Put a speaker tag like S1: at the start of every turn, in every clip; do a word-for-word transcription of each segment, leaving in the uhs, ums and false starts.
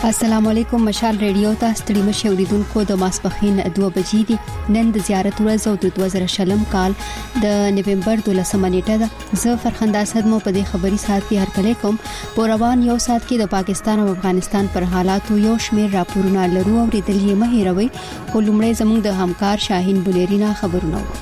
S1: السلام علیکم. مشال ریډیو ته ستړي مشه اوریدونکو د ماسپخین دوه بجې دي. نن د زیارت ورځ او د دوه زره شلم کال د نومبر دولسمه نیټه ده. زه فرخنده اسد مو په دې خبري ساعت کې هرکلی کوم. په روان یو ساعت کې د پاکستان او افغانستان پر حالاتو یو شمېر راپورونه لرو او ریډل یې مه هېروئ. خو لومړی زموږ د همکار شاهین بنيرينا خبرونه وو.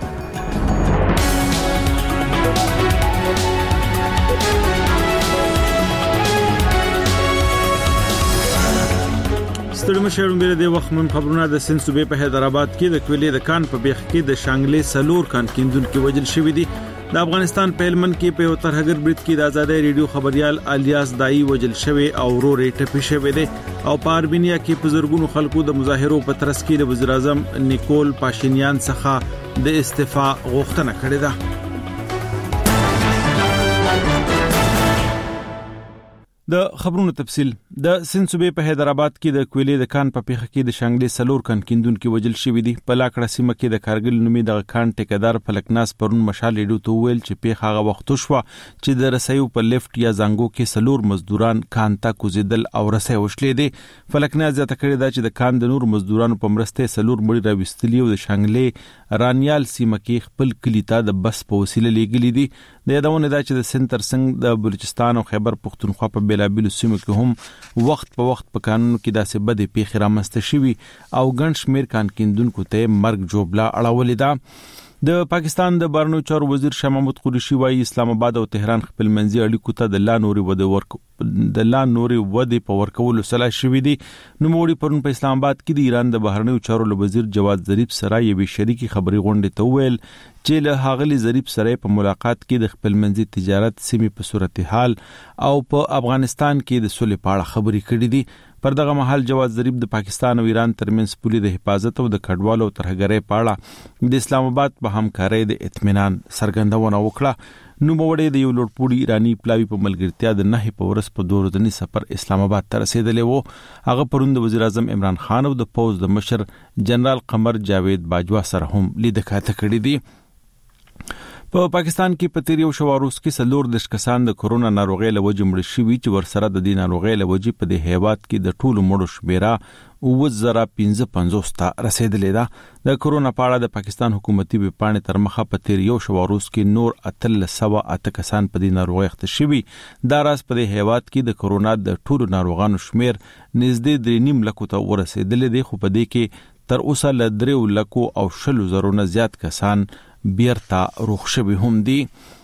S2: ستړي مشرون بیره د وخت من خبرونه د سند صوبې په حیدرآباد کې د کویلې د کان په بیخ کې د شانګلې سلور کان کیندونکو وجل شوې دي. د افغانستان په هلمند کې په ترهګر برید کې د آزادۍ ریډیو خبريال الیاس دای وجل شوی او ورورې ټپي شوی دی او په ارمینیا کې په زرګونو خلکو د مظاهرو په ترڅ کې د وزیر اعظم نیکول پاشینیان څخه د استعفا غوښتنه کړې ده. د خبرونو تفصيل. د سند صوبې په حیدرآباد کې د کویلې د کان په پیخه کې د شانګلې سلور کان کیندونکو وجل شوی دي. په لاکړه سیمه کې د کارګل نومي د کان ټیکدار فلکناس پرون مشال ریډیو ته ویل چې پیخه هغه وخت شو چې د رسایو په لیفټ یا زنګو کې سلور مزدوران کان ته کوزیدل او رسای وشلې دي. فلکناس ځکه کړی دا چې د کان د نور مزدورانو په مرسته سلور مړي راوستلی او د شانګلې رانیال سیمه کې خپل کلیتا د بس په وسیله لیږلي دي. د یادونه دا چې د سنټر څنګه د بلوچستان او خیبر پختونخوا په بلابل سیمو کې هم وخت په وخت په قانون کې داسې بده پیښې رامنځته شوي او ګڼ شمېر کان کیندونکو ته مرګ جوړه اړولې ده. د پاکستان د بهرنیو چارو وزیر شاه محمود قریشي وايي اسلام آباد او تهران خپل منځي اړیکو ته د لا نوري وده ورک د لا نوري وده په ورکولو سلا شوې دي. نو موړي پرون په اسلام آباد کې د ایران د بهرنیو چارو وزیر جواد ظریف سره یوې شریکي خبري غونډه ته ویل چې له هاغلي ظریف سره په ملاقات کې د خپل منځي تجارت سیمې په صورتحال او په افغانستان کې د صلح په اړه خبري کړې دي. پر دغه مهال جواد ظریف د پاکستان او ایران ترمنځ پولي د حفاظت او د کډوالو ترهګرۍ په اړه د اسلام آباد په همکارۍ د اطمینان څرګندونه وکړه. نو موړې د یو لوړپوړي ایرانی پلاوی په ملګرتیا د نه په ورځ په دوه ورځنی سفر اسلام آباد ته رسیدلی وو. هغه پرون د وزیر اعظم عمران خان او د پوز د مشر جنرال قمر جاوید باجوا سره هم لیدکاته کړې دي. په پاکستان کې په تیر یو شواروس کې سلور د کسان د کورونا ناروغي لوجې مړ شوي چې ورسره د دې ناروغي لوجې په دې هیواد کې د ټولو مړو شمیره او زره پنځه پنځوس ته رسیدلې ده. د کورونا په اړه د پاکستان حکومتي وپاڼې تر مخه په تیر یو شواروس کې نور اتل سوا اته کسان په دې ناروغي اخته شوي. دا راز په دې هیواد کې د کورونا د ټولو ناروغانو شمیر نږدې درې نیم لکو ته ورسېدلې دي. خو په دې کې تر اوسه ل درې لکو او شلو زرو نه زیات کسان بیرته روغ شوي هم دي.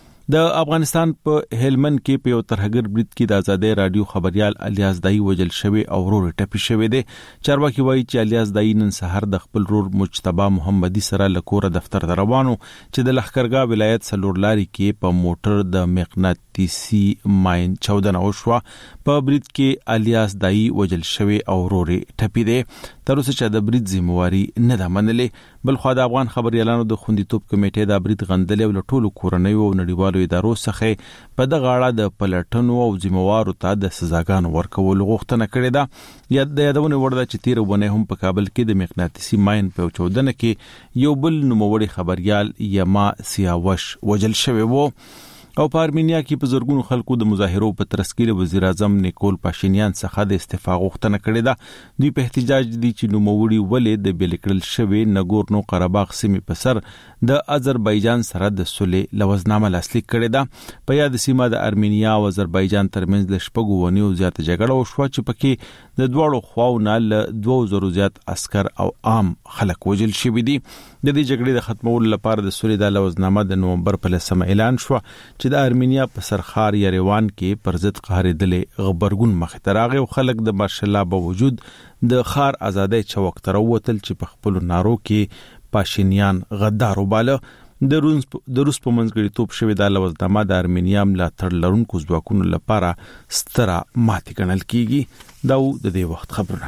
S2: د افغانستان په هلمند کې په یو ترهګر برید کې د آزادۍ رادیو خبريال الیاس دای وجل شوی او ورور ټپي شوی دی. چارواکي وایي چې الیاس دای نن سحر د خپل ورور مجتبی محمدي سره لکور دفتر روانو چې د لخکرګاه ولایت سلور لاري کې په موټر د مغناطیسي ماين چودنه وشوه. په برید کې الیاس دای وجل شوی او ورور ټپي دی. تر اوسه چې د برید ذمہواری نه ده منلې. بل خو د افغان خبريالانو د خوندیتوب کمیټې د برید غندلې او ټولو کورنۍ او نړیوالو ادارو څخه په دغه اړه د پلټنو او ذمہوارو ته د سزاګانو ورکولو غوښتنه کړې ده. یا د یادونه ورده چې تیر ونه هم په کابل کې د مغناطیسي ماين په چودنه کې یو بل نوموړي خبريال یما سیاوش وجل شوی وو. او په ارمینیا کې په زرګونو خلکو د مظاهرو په ترڅ کې وزیر اعظم نیکول پاشینیان څخه د استعفا غوښتنه کړې ده. دوی په احتجاج دي چې نوموړي ولې د بیلکړل شوی نګورنو قرهباغ سیمې په سر د آذربایجان سره د صلح لوزنامه لاسلیک کړې ده. په یاد سیمه د ارمینیا او آذربایجان ترمنځ د شپږو ونیو زیات جګړه وشوه چې پکې د دواړو خواو نه ل دوه زره زیات عسكر او عام خلک وژل شوي دي. د دې جګړې د ختمولو لپاره د صلح د لوزنامه د نومبر په لسمه اعلان شو چې د ارمینیا په سرخار یریوان کې پر ضد قهرېدلې غبرګون مخ ته راغی او خلک د مارشل لا باوجود د خار ازادۍ چوک تر وتل چې په خپل نارو کې پاشینیان غدار وباله. د روس د روس په منځګړیتوب شوی د لوزنامه د ارمینیا ملاتړ لرونکو ځواکونو لپاره ستره ماتې ګڼل کیږي. دا د دې وخت خبرونه.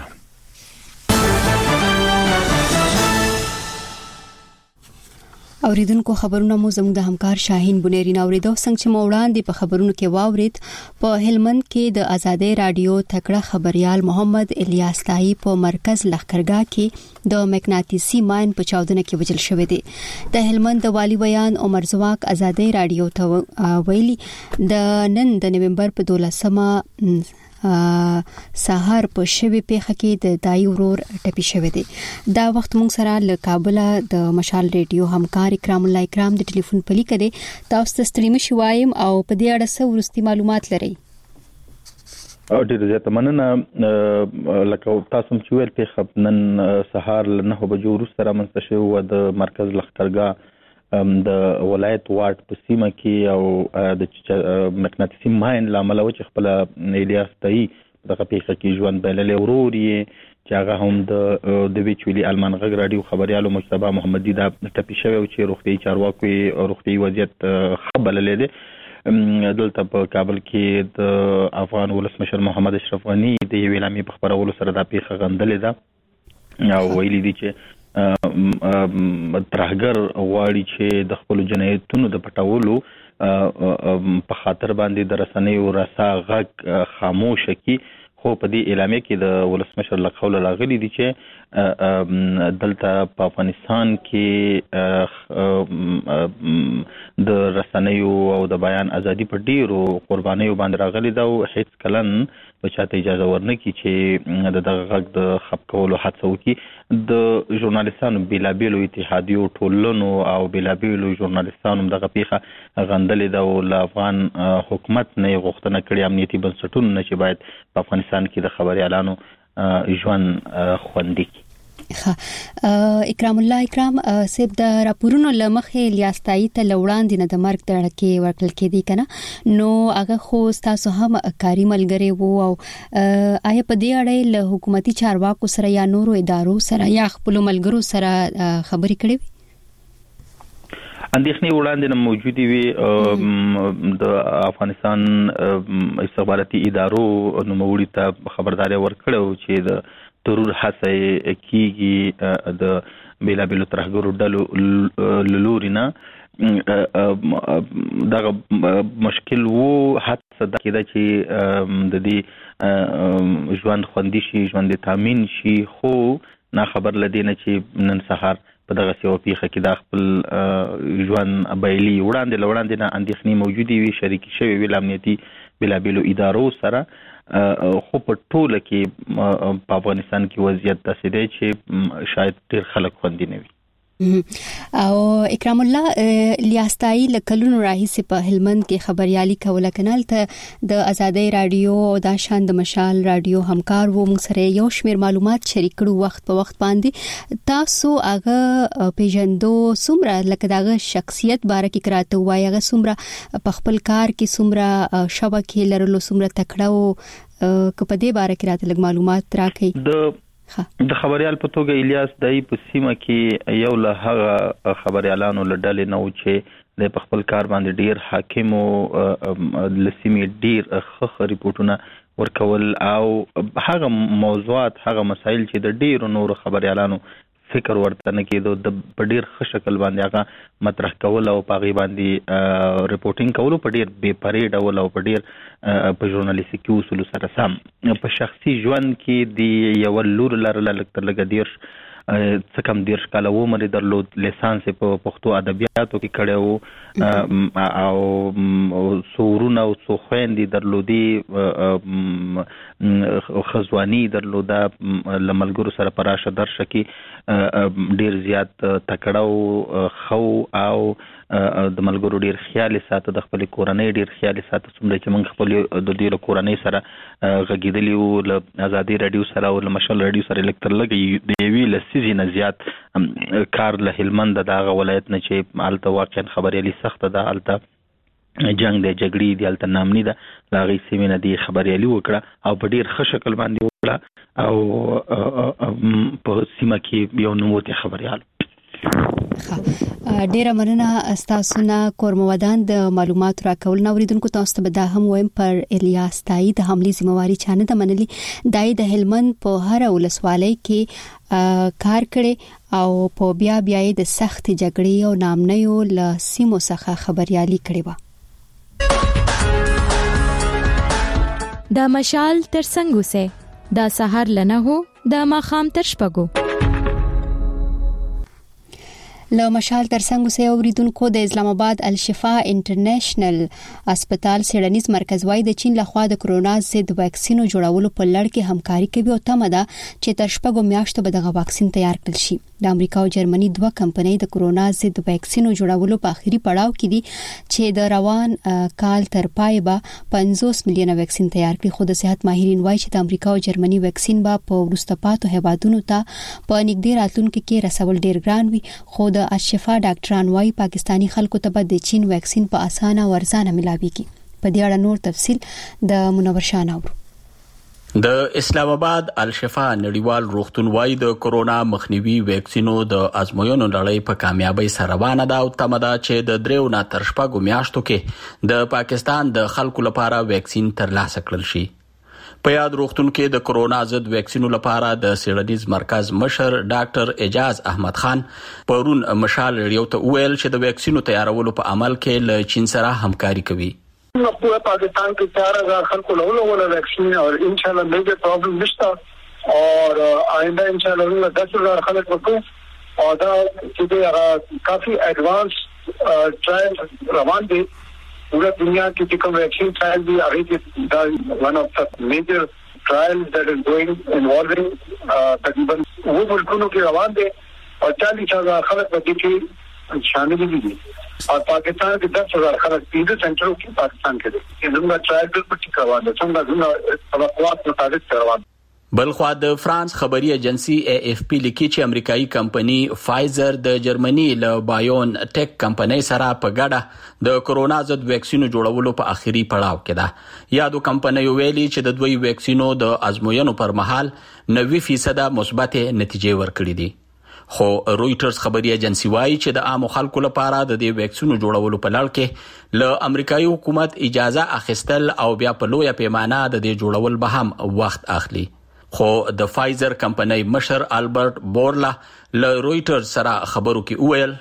S1: اوریدونکو خبرونه مو زموږ د همکار شاهین بنيرينا اوریدو څنګه چې مو وړاندې په خبرونو کې واورید. په هلمند کې د آزادۍ رادیو تکړه خبريال محمد الیاس دای په مرکز لخکرګاه کې د مغناطیسي ماين په چاودنه کې وژل شوی دی. د هلمند د والی بیان عمر زواک آزادۍ رادیو ته ویلي د نن د نومبر په دولسمه سهار په شوي پیښه کې د دای ورور ټپي شوی دی. دا وخت موږ سره له کابل د مشال ریډیو همکار اکرام الله اکرام د ټلیفون په لیکه دی. تاسو ته ستړي مشي وایم او په دې اړه څه ورستي معلومات لرئ؟
S3: او ډیره زیاته مننه. لکه تاسو چې ویل پیښه نن سهار له نه بجو وروسته رامنځته شوې وه د مرکز لښکرګاه د ولایت واټ په سیمه کې او د مقناطیسي ماین له امله و چې خپله الیاس دایي دغه پیښه کې ژوند بایللی. ورور یې چې هغه هم د د ویچولي المان غږ راډیو خبریالو مجتبی محمدي دا ټپي شوی او چې روغتیایي چارواکو یې روغتیایي وضعیت ښه بللی دی. دلته په کابل کې د افغان ولسمشر محمد اشرف غني د یوې اعلامیې په خپرولو سره دا پیښه غندلې ده او ویلي دي چې ترهګر غواړي چې د خپلو جنایتونو د پټولو په خاطر باندې د رسنیو رسا غږ خاموشه کړي. خو په دې اعلامیه کې د ولسمشر له قوله راغلي دي چې دلته په افغانستان کې د رسنیو او د بیان ازادي په ډیرو قربانیو باندې راغلي ده او هیڅ کلن په چاته اجازه ورنکړي چې د دغه غږ د خپ کولو هڅه وکړي. د ژورنالیستانو بیلابیلو اتحادیو ټولنو او بیلابیلو ژورنالیستانو دغه پیښه غندلې ده او له افغان حکومت نه یې غوښتنه کړې امنیتي بنسټونو نه چې باید په افغانستان کې د خبریالانو ژوند خوندي کړي.
S1: اکرام الله اکرام سیب د راپورونو لمخې الیاس دایي ته لوړاندې نه د مرګ د اړکې ورکړل کېدی کنه نو هغه خو تاسو هم کاری ملګری وو او آیا په دې اړه له حکومتي چارواکو سره یا نورو ادارو سره یا خپل ملګرو سره خبرې کړې وي؟
S3: اندېښنې وړاندې نه موجودې وي. د افغانستان استخباراتي ادارو نوموړي ته خبرداری ورکړو چې د ترور هڅه کیږي د بیلابیلو ترهګرو ډلو له لوري نه. دغه مشکل وو هڅه دا کېده چې د دې ژوند خوندي شي، ژوند تامین شي، خو نه خبر لدی نه چې نن سهار په دغه سیو پیښه کې د خپل ژوند بایلي. وړاندې له وړاندې نه اندېښنې موجودې وي، شریکې شوې وي له امنیتي بیلابیلو ادارو سره. خو په ټوله کې په افغانستان کې وضعیت داسې دی چې شاید ډېر خلک خوندي نه وي.
S1: او اکرام الله الیاس دایي له کلونو راهیسې په هلمند کې خبريالي کوله کنال ته د ازادۍ رادیو او د شان د مشال رادیو همکار وو. موږ سره یو شمیر معلومات شریک کړو وخت په وخت باندې. تاسو هغه پیژندو څومره لکه دغه شخصیت باره کې کراته وایي هغه څومره په خپل کار کې څومره شبکې لرلو څومره تکړه او په دې باره کې راته لږ معلومات راکړئ؟
S3: د خبريال په توګه الیاس دایي په سیمه کې یو له هغه خبريالانو له ډلې نه و چې د خپل کار باندې ډیر حاکم او لسیمې ډیر ښه ریپورتونه ورکول او هغه موضوعات هغه مسایل چې د ډیرو نورو خبريالانو فکر ورته نه کېدو د په ډیر ښه شکل باندې هغه مطرح کول او په هغې باندې ریپورټینګ کولو په ډیر بې پرې ډول او په ډیر په ژورنالیستیکي اصولو سره سم. په شخصي ژوند کې د یوه لور لرله لږ تر لږه دېرش څه کم دېرش کاله عمر یې درلود، لیسانس یې په پښتو ادبیاتو کې کړی و او څو ورونه او څو خویندې درلودې، ښځواني درلوده، له ملګرو سره په راشه درشه کې ډېر زیات تکړه و، ښه او د ملګرو ډیر خیال ساته، د خپل کورنۍ ډیر خیال ساته. څومره چې موږ خپل د دې کورنۍ سره غږیدلی وو له ازادي رادیو سره او له مشال رادیو سره الکتر لګي د یوې لسیزې نه زیات کار له هلمند دغه ولایت نه چې هلته واقعا خبريالي سخته ده، هلته جنگ دی، جګړې دي، هلته نامني ده، له هغې سیمې نه دې خبريالي وکړه او په ډیر ښه شکل باندې وکړه او په سیمه کې یو نوموتی خبريال.
S1: ډیره مننه تاسو نه کورمودان د معلوماتو راکول. نو ریدونکو تاسو ته به دا هم وایم پر الیاس دایي د حملې ذمہواری چانه د منلي. دای د هلمند په هر ولسوالۍ کې کار کړي او په بیا بیا د سخت جګړې او نامنیو له سیمو څخه خبريالي کړي و.
S4: د مشال تر څنګه سه د سحر لنه هو د ماخام تر شپګو.
S1: له مشال ترڅنګ سه اوریدونکو د اسلام آباد الشفا انټرنیشنل هسپتال سیډنیز مرکز وای د چین لخوا د کرونا ضد واکسینو جوړولو په لړ کې همکاري کوي او تمه ده چې تر شپږو میاشتو به دغه واکسین تیار کړل شي. د امریکا او جرمني دوه کمپنۍ د کرونا ضد واکسینو جوړولو په اخیری پړاو کې دي چې د روان کال تر پای به پنځوس میلیونه واکسین تیار کړي. خو د صحت ماهرین وایي چې د امریکا او جرمني واکسین به په وروسته پاتو هیوادونو ته په نږدې راتلونکو کې رسول ډیر ګران وي. خو د الشفا ډاکټران وايي پاکستانی خلکو ته به د چین واکسین په اسانه ورزانه ملاويږي. په دې اړه نور تفصيل د منور شاه نور.
S5: د اسلام آباد الشفا نړیوال روغتون وايي د کرونا مخنیوي واکسینو د ازموینو لړۍ په کامیابی سره روانه ده او تمه ده چې د دریو نه تر شپږو میاشتو کې د پاکستان د خلکو لپاره واکسین ترلاسه کړل شي. په یاد روغتون کې د کرونا ضد واکسینو لپاره د سیډنیز مرکز مشر ډاکټر اعجاز احمد خان پرون مشال ریډیو ته ویل چې د واکسینو تیارولو په عمل کې له چین سره همکاري کوي.
S6: پورا پاکستان کې چار ہزار خلکو له ولا ویکسین او ان شاء الله میجر پرابلم نشته اور آئنده ان شاء الله دس ہزار خلک وکړو او دا چې کافي ایڈوانس ټرایل روان دي. پورا دنیا کې چې کوم ویکسین ټرایل دی هغه کې دا ون اف د میجر ټرایلز دیٹ از گوئنگ انوالوینگ تقریبا وہ ملکونو کې روان دي او چالیس ہزار خلک پکې کې شامل دي اور پاکستان کې دس ہزار خلک پینځه سنټرو کې پاکستان کې دي. زموږ ټرایل بالکل ټیک روان دي څنګه زموږ توقعات مطابق روان دي.
S5: بلخوا د فرانس خبري ایجنسی اے اف پی لیکي چې امریکایي کمپنی فایزر د جرمني له بایون ټیک کمپنی سره په ګډه د کرونا ضد واکسینو جوړولو په اخیری پړاو کې ده. یادو کمپنی ویلي چې د دوی واکسینو د ازموینو پر مهال نوي فیصد مثبت نتیجې ورکړې دي. خو رويټرز خبري ایجنسی وايي چې د عام خلکو لپاره د دې واکسینو جوړولو په لړ کې له امریکایي حکومت اجازه اخیستل او بیا په لویه پیمانه د دې جوړول به هم وخت اخلي. خو د فایزر کمپنۍ مشر البرت بورلا له رويټرز سره خبرو کې ویل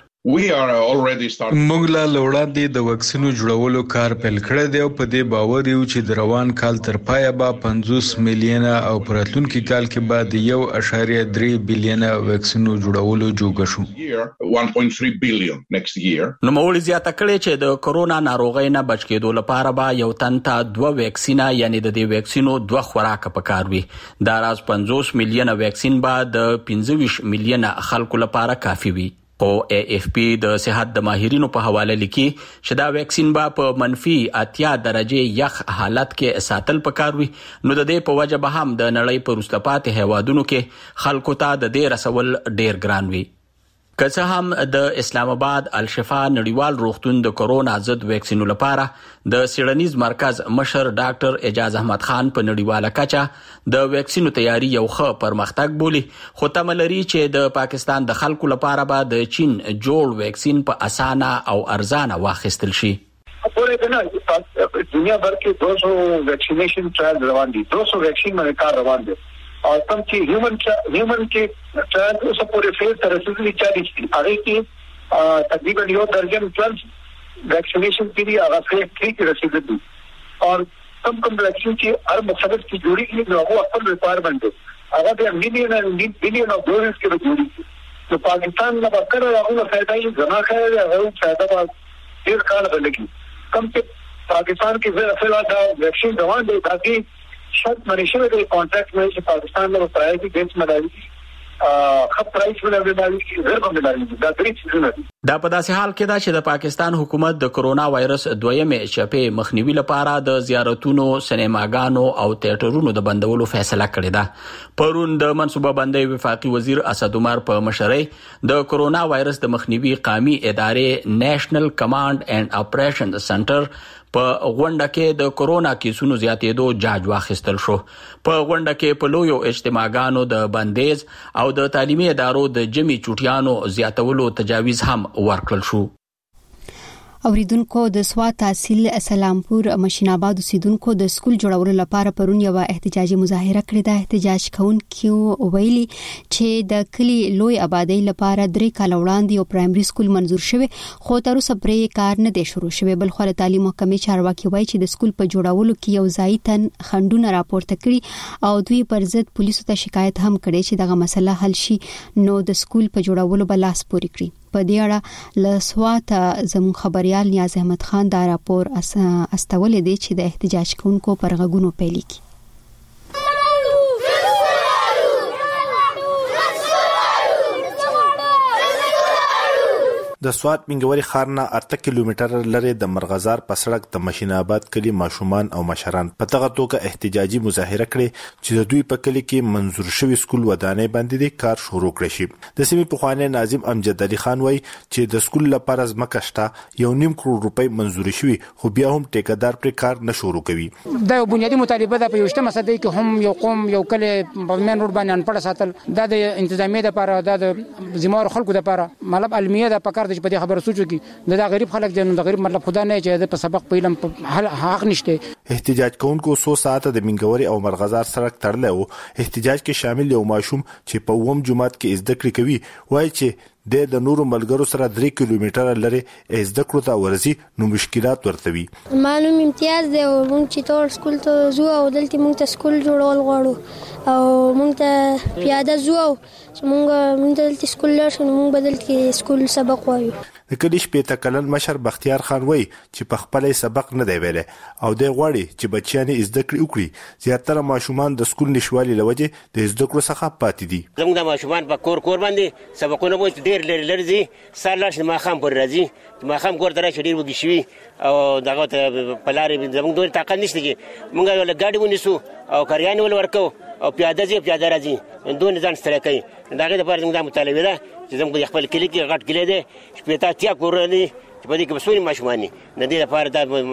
S7: موږ لا لوړاندې د واکسینو جوړولو کار پیل کړی دی او په دې باور یو چې د روان کال تر پایه به پنځوس میلیونه او په راتلونکي کال کې به د یو اعشاریه درې بیلیونه واکسینو جوړولو جوګه شو.
S5: نو مولوی زیاته کړی چې د کرونا ناروغۍ نه بچ کېدو لپاره به یو تن ته دوه واکسینه یعنی د دې واکسینو دوه خوراکه پکار وي. دا راز پنځوس میلیونه واکسین به د پنځه ویشت میلیونه خلکو لپاره کافي وي. او اے اف پی د صحت د ماهرینو په حواله لیکي چې دا واکسین به په منفي اتیا درجه یخ حالت کې ساتل پکار وي. نو د دې په وجه به هم د نړۍ په وروسته پاتې هیوادونو کې خلکو ته د دې رسول ډیر ګران وي. که څه هم د اسلام آباد الشفا نړیوال روغتون د کرونا ضد واکسینو لپاره د سیډنیز مرکز مشر ډاکټر اعجاز احمد خان په نړیواله کچه د واکسینو تیاری یو ښه پرمختګ بولي، خو تمه لري چې د پاکستان د خلکو لپاره به د چین جوړ واکسین په اسانه او ارزانه واخیستل شي.
S6: پورے دنیا بھر کے دو سو ویکسینیشن ٹرائل روان دي، دو سو ویکسین میں کار روان دي اور تم کی ہیومن ہیومن کے ٹرائل اس پورے فیز ترسیلی چالیس تھی آگے کی تقریباً یو درجن ٹویلو ویکسینیشن کے لیے آغاز فیز تھری کی رسید دی اور کم کم ویکسین کی ہر مقصد کی جوڑی کی جو وہ اپن ریکوائرمنٹ ہے آگا بھی ملین بلین آف ڈوزز کے جوڑی کی تو پاکستان میں بات کر رہا ہوں فائدہ یہ جمع ہے اگر فائدہ بات دیر کال بلگی کم سے پاکستان کی فی الحال ویکسین دوان دے تاکہ شاید منیشن کے کانٹریکٹ میں پاکستان میں پرائز کی بیس میں ڈالی خط پرائز میں ڈالی کی غیر میں ڈالی دا درې چیزونه دي.
S5: دا په داسې حال کې دا چې د پاکستان حکومت د کرونا وایرس دویمې چپې مخنیوي لپاره د زیارتونو، سینماګانو او تیاترونو د بندولو فیصله کړې ده. پرون د منصوبه بندۍ وفاقي وزیر اسد عمر په مشرۍ د کرونا وایرس د مخنیوي قومي ادارې نیشنل کمانډ اینڈ اپریشن سنټر په غونډه کې د کرونا کیسونو زیاتېدو جاج واخیستل شو. په غونډه کې په لویو اجتماعګانو د بندیز او د تعلیمي ادارو د جمعي چوټیانو زیاتولو تجاویز هم ورکړل شو.
S1: اوریدونکو د سوات تحصیل سلامپور مشین آباد اوسیدونکو د سکول جوړولو لپاره پرون یو احتجاجي مظاهره کړې ده. احتجاج کوونکو ویلي چې د کلی لوی آبادی لپاره درې کال وړاندې یو پرایمري سکول منزور شوی خو تر اوسه پرې کار نه دی شروع شوی. بل خو د تعلیم محکمې چارواکي وایي چې د سکول په جوړولو کې یو ځای تن خندونه راپورته کړي او دوی پر ضد پولیسو ته شکایت هم کړي چې دغه مسله حل شي نو د سکول په جوړولو به لاس پورې کړي. په دې اړه له سواته زموږ خبريال نیاز احمد خان دا راپور استولې دی چې د احتجاج کوونکو پر غږونو پیلي کی.
S8: د سوات منګوري ښار نه اته کیلومتر لري د مرغزار په سړک د ماشین آباد کلی ماشومان او مشران په دغه توګه احتجاجي مظاهره کړې چې د دوی په کلی کې منظور شوی سکول ودانې باندې د کار شروع کړی شي. د سیمې پخوانی ناظم امجد علي خان وایي چې د سکول لپاره ځمکه شته یو نیم کروڑ روپۍ منظور شوی خو بیا هم ټیکدار پر کار نه شروع کوي.
S9: دا بنیادی مطالبه ده په یوشته مسله کې هم یو قوم یو کلی په مین روډ باندې انپړ ساتل دا د انتظامیه لپاره دا د ذمہوار خلکو لپاره مطلب علمیه د پکار د په دې خبره سوچو کې دا غریب خلک دي نو د غریب مطلب خدا نه چې په سبق په علم په حق نشته. احتجاج
S8: کوونکو څو ساعته د منګوري او مرغزار سړک تړلی و. احتجاج کې شامل یو ماشوم چې په اووم جماعت کې زده کړې کوي وایي چې د د نورو ملګرو سره درې کیلومتره لري زده کړو ته ورزي نو مشکلات ورته وي.
S10: معلوم امتیاز دی او موږ چې ټول سکول ته زو او دلته موږ ته سکول جوړول غواړو او موږ ته پیاده زو چې موږ موږ دلته سکول لرو موږ بدل کې سکول سبق وایو.
S8: د کلی شپېته کلن مشر بختیار خان وایي چې په خپل سبق نه دی ویلی او دی غواړي چې بچیان زده کړې وکړي. زیاتره ماشومان د سکول نشوالي له وجې د زده کړو څخه پاتې دي.
S11: زموږ د ماشومان په کور کور باندې سبقونه مو ډېر لري لري ځي سهار لاس د ماښام پورې راځي ماښام کور ته راشي ډېر وږي شوي او دغه ته په لارې زموږ دومره طاقت نشته چې موږ یوله ګاډي ونیسو او کریانې ول ورکو او پیاده ځي پیاده راځي دونه ځان ستړی کوي. د هغې دپاره زموږ دا مطالبه ده چې زموږ د خپل کلي کې غټ کلی دی شپېته اتیا کورونه دي چې په دې کې به څومره ماشومان دي. د دې لپاره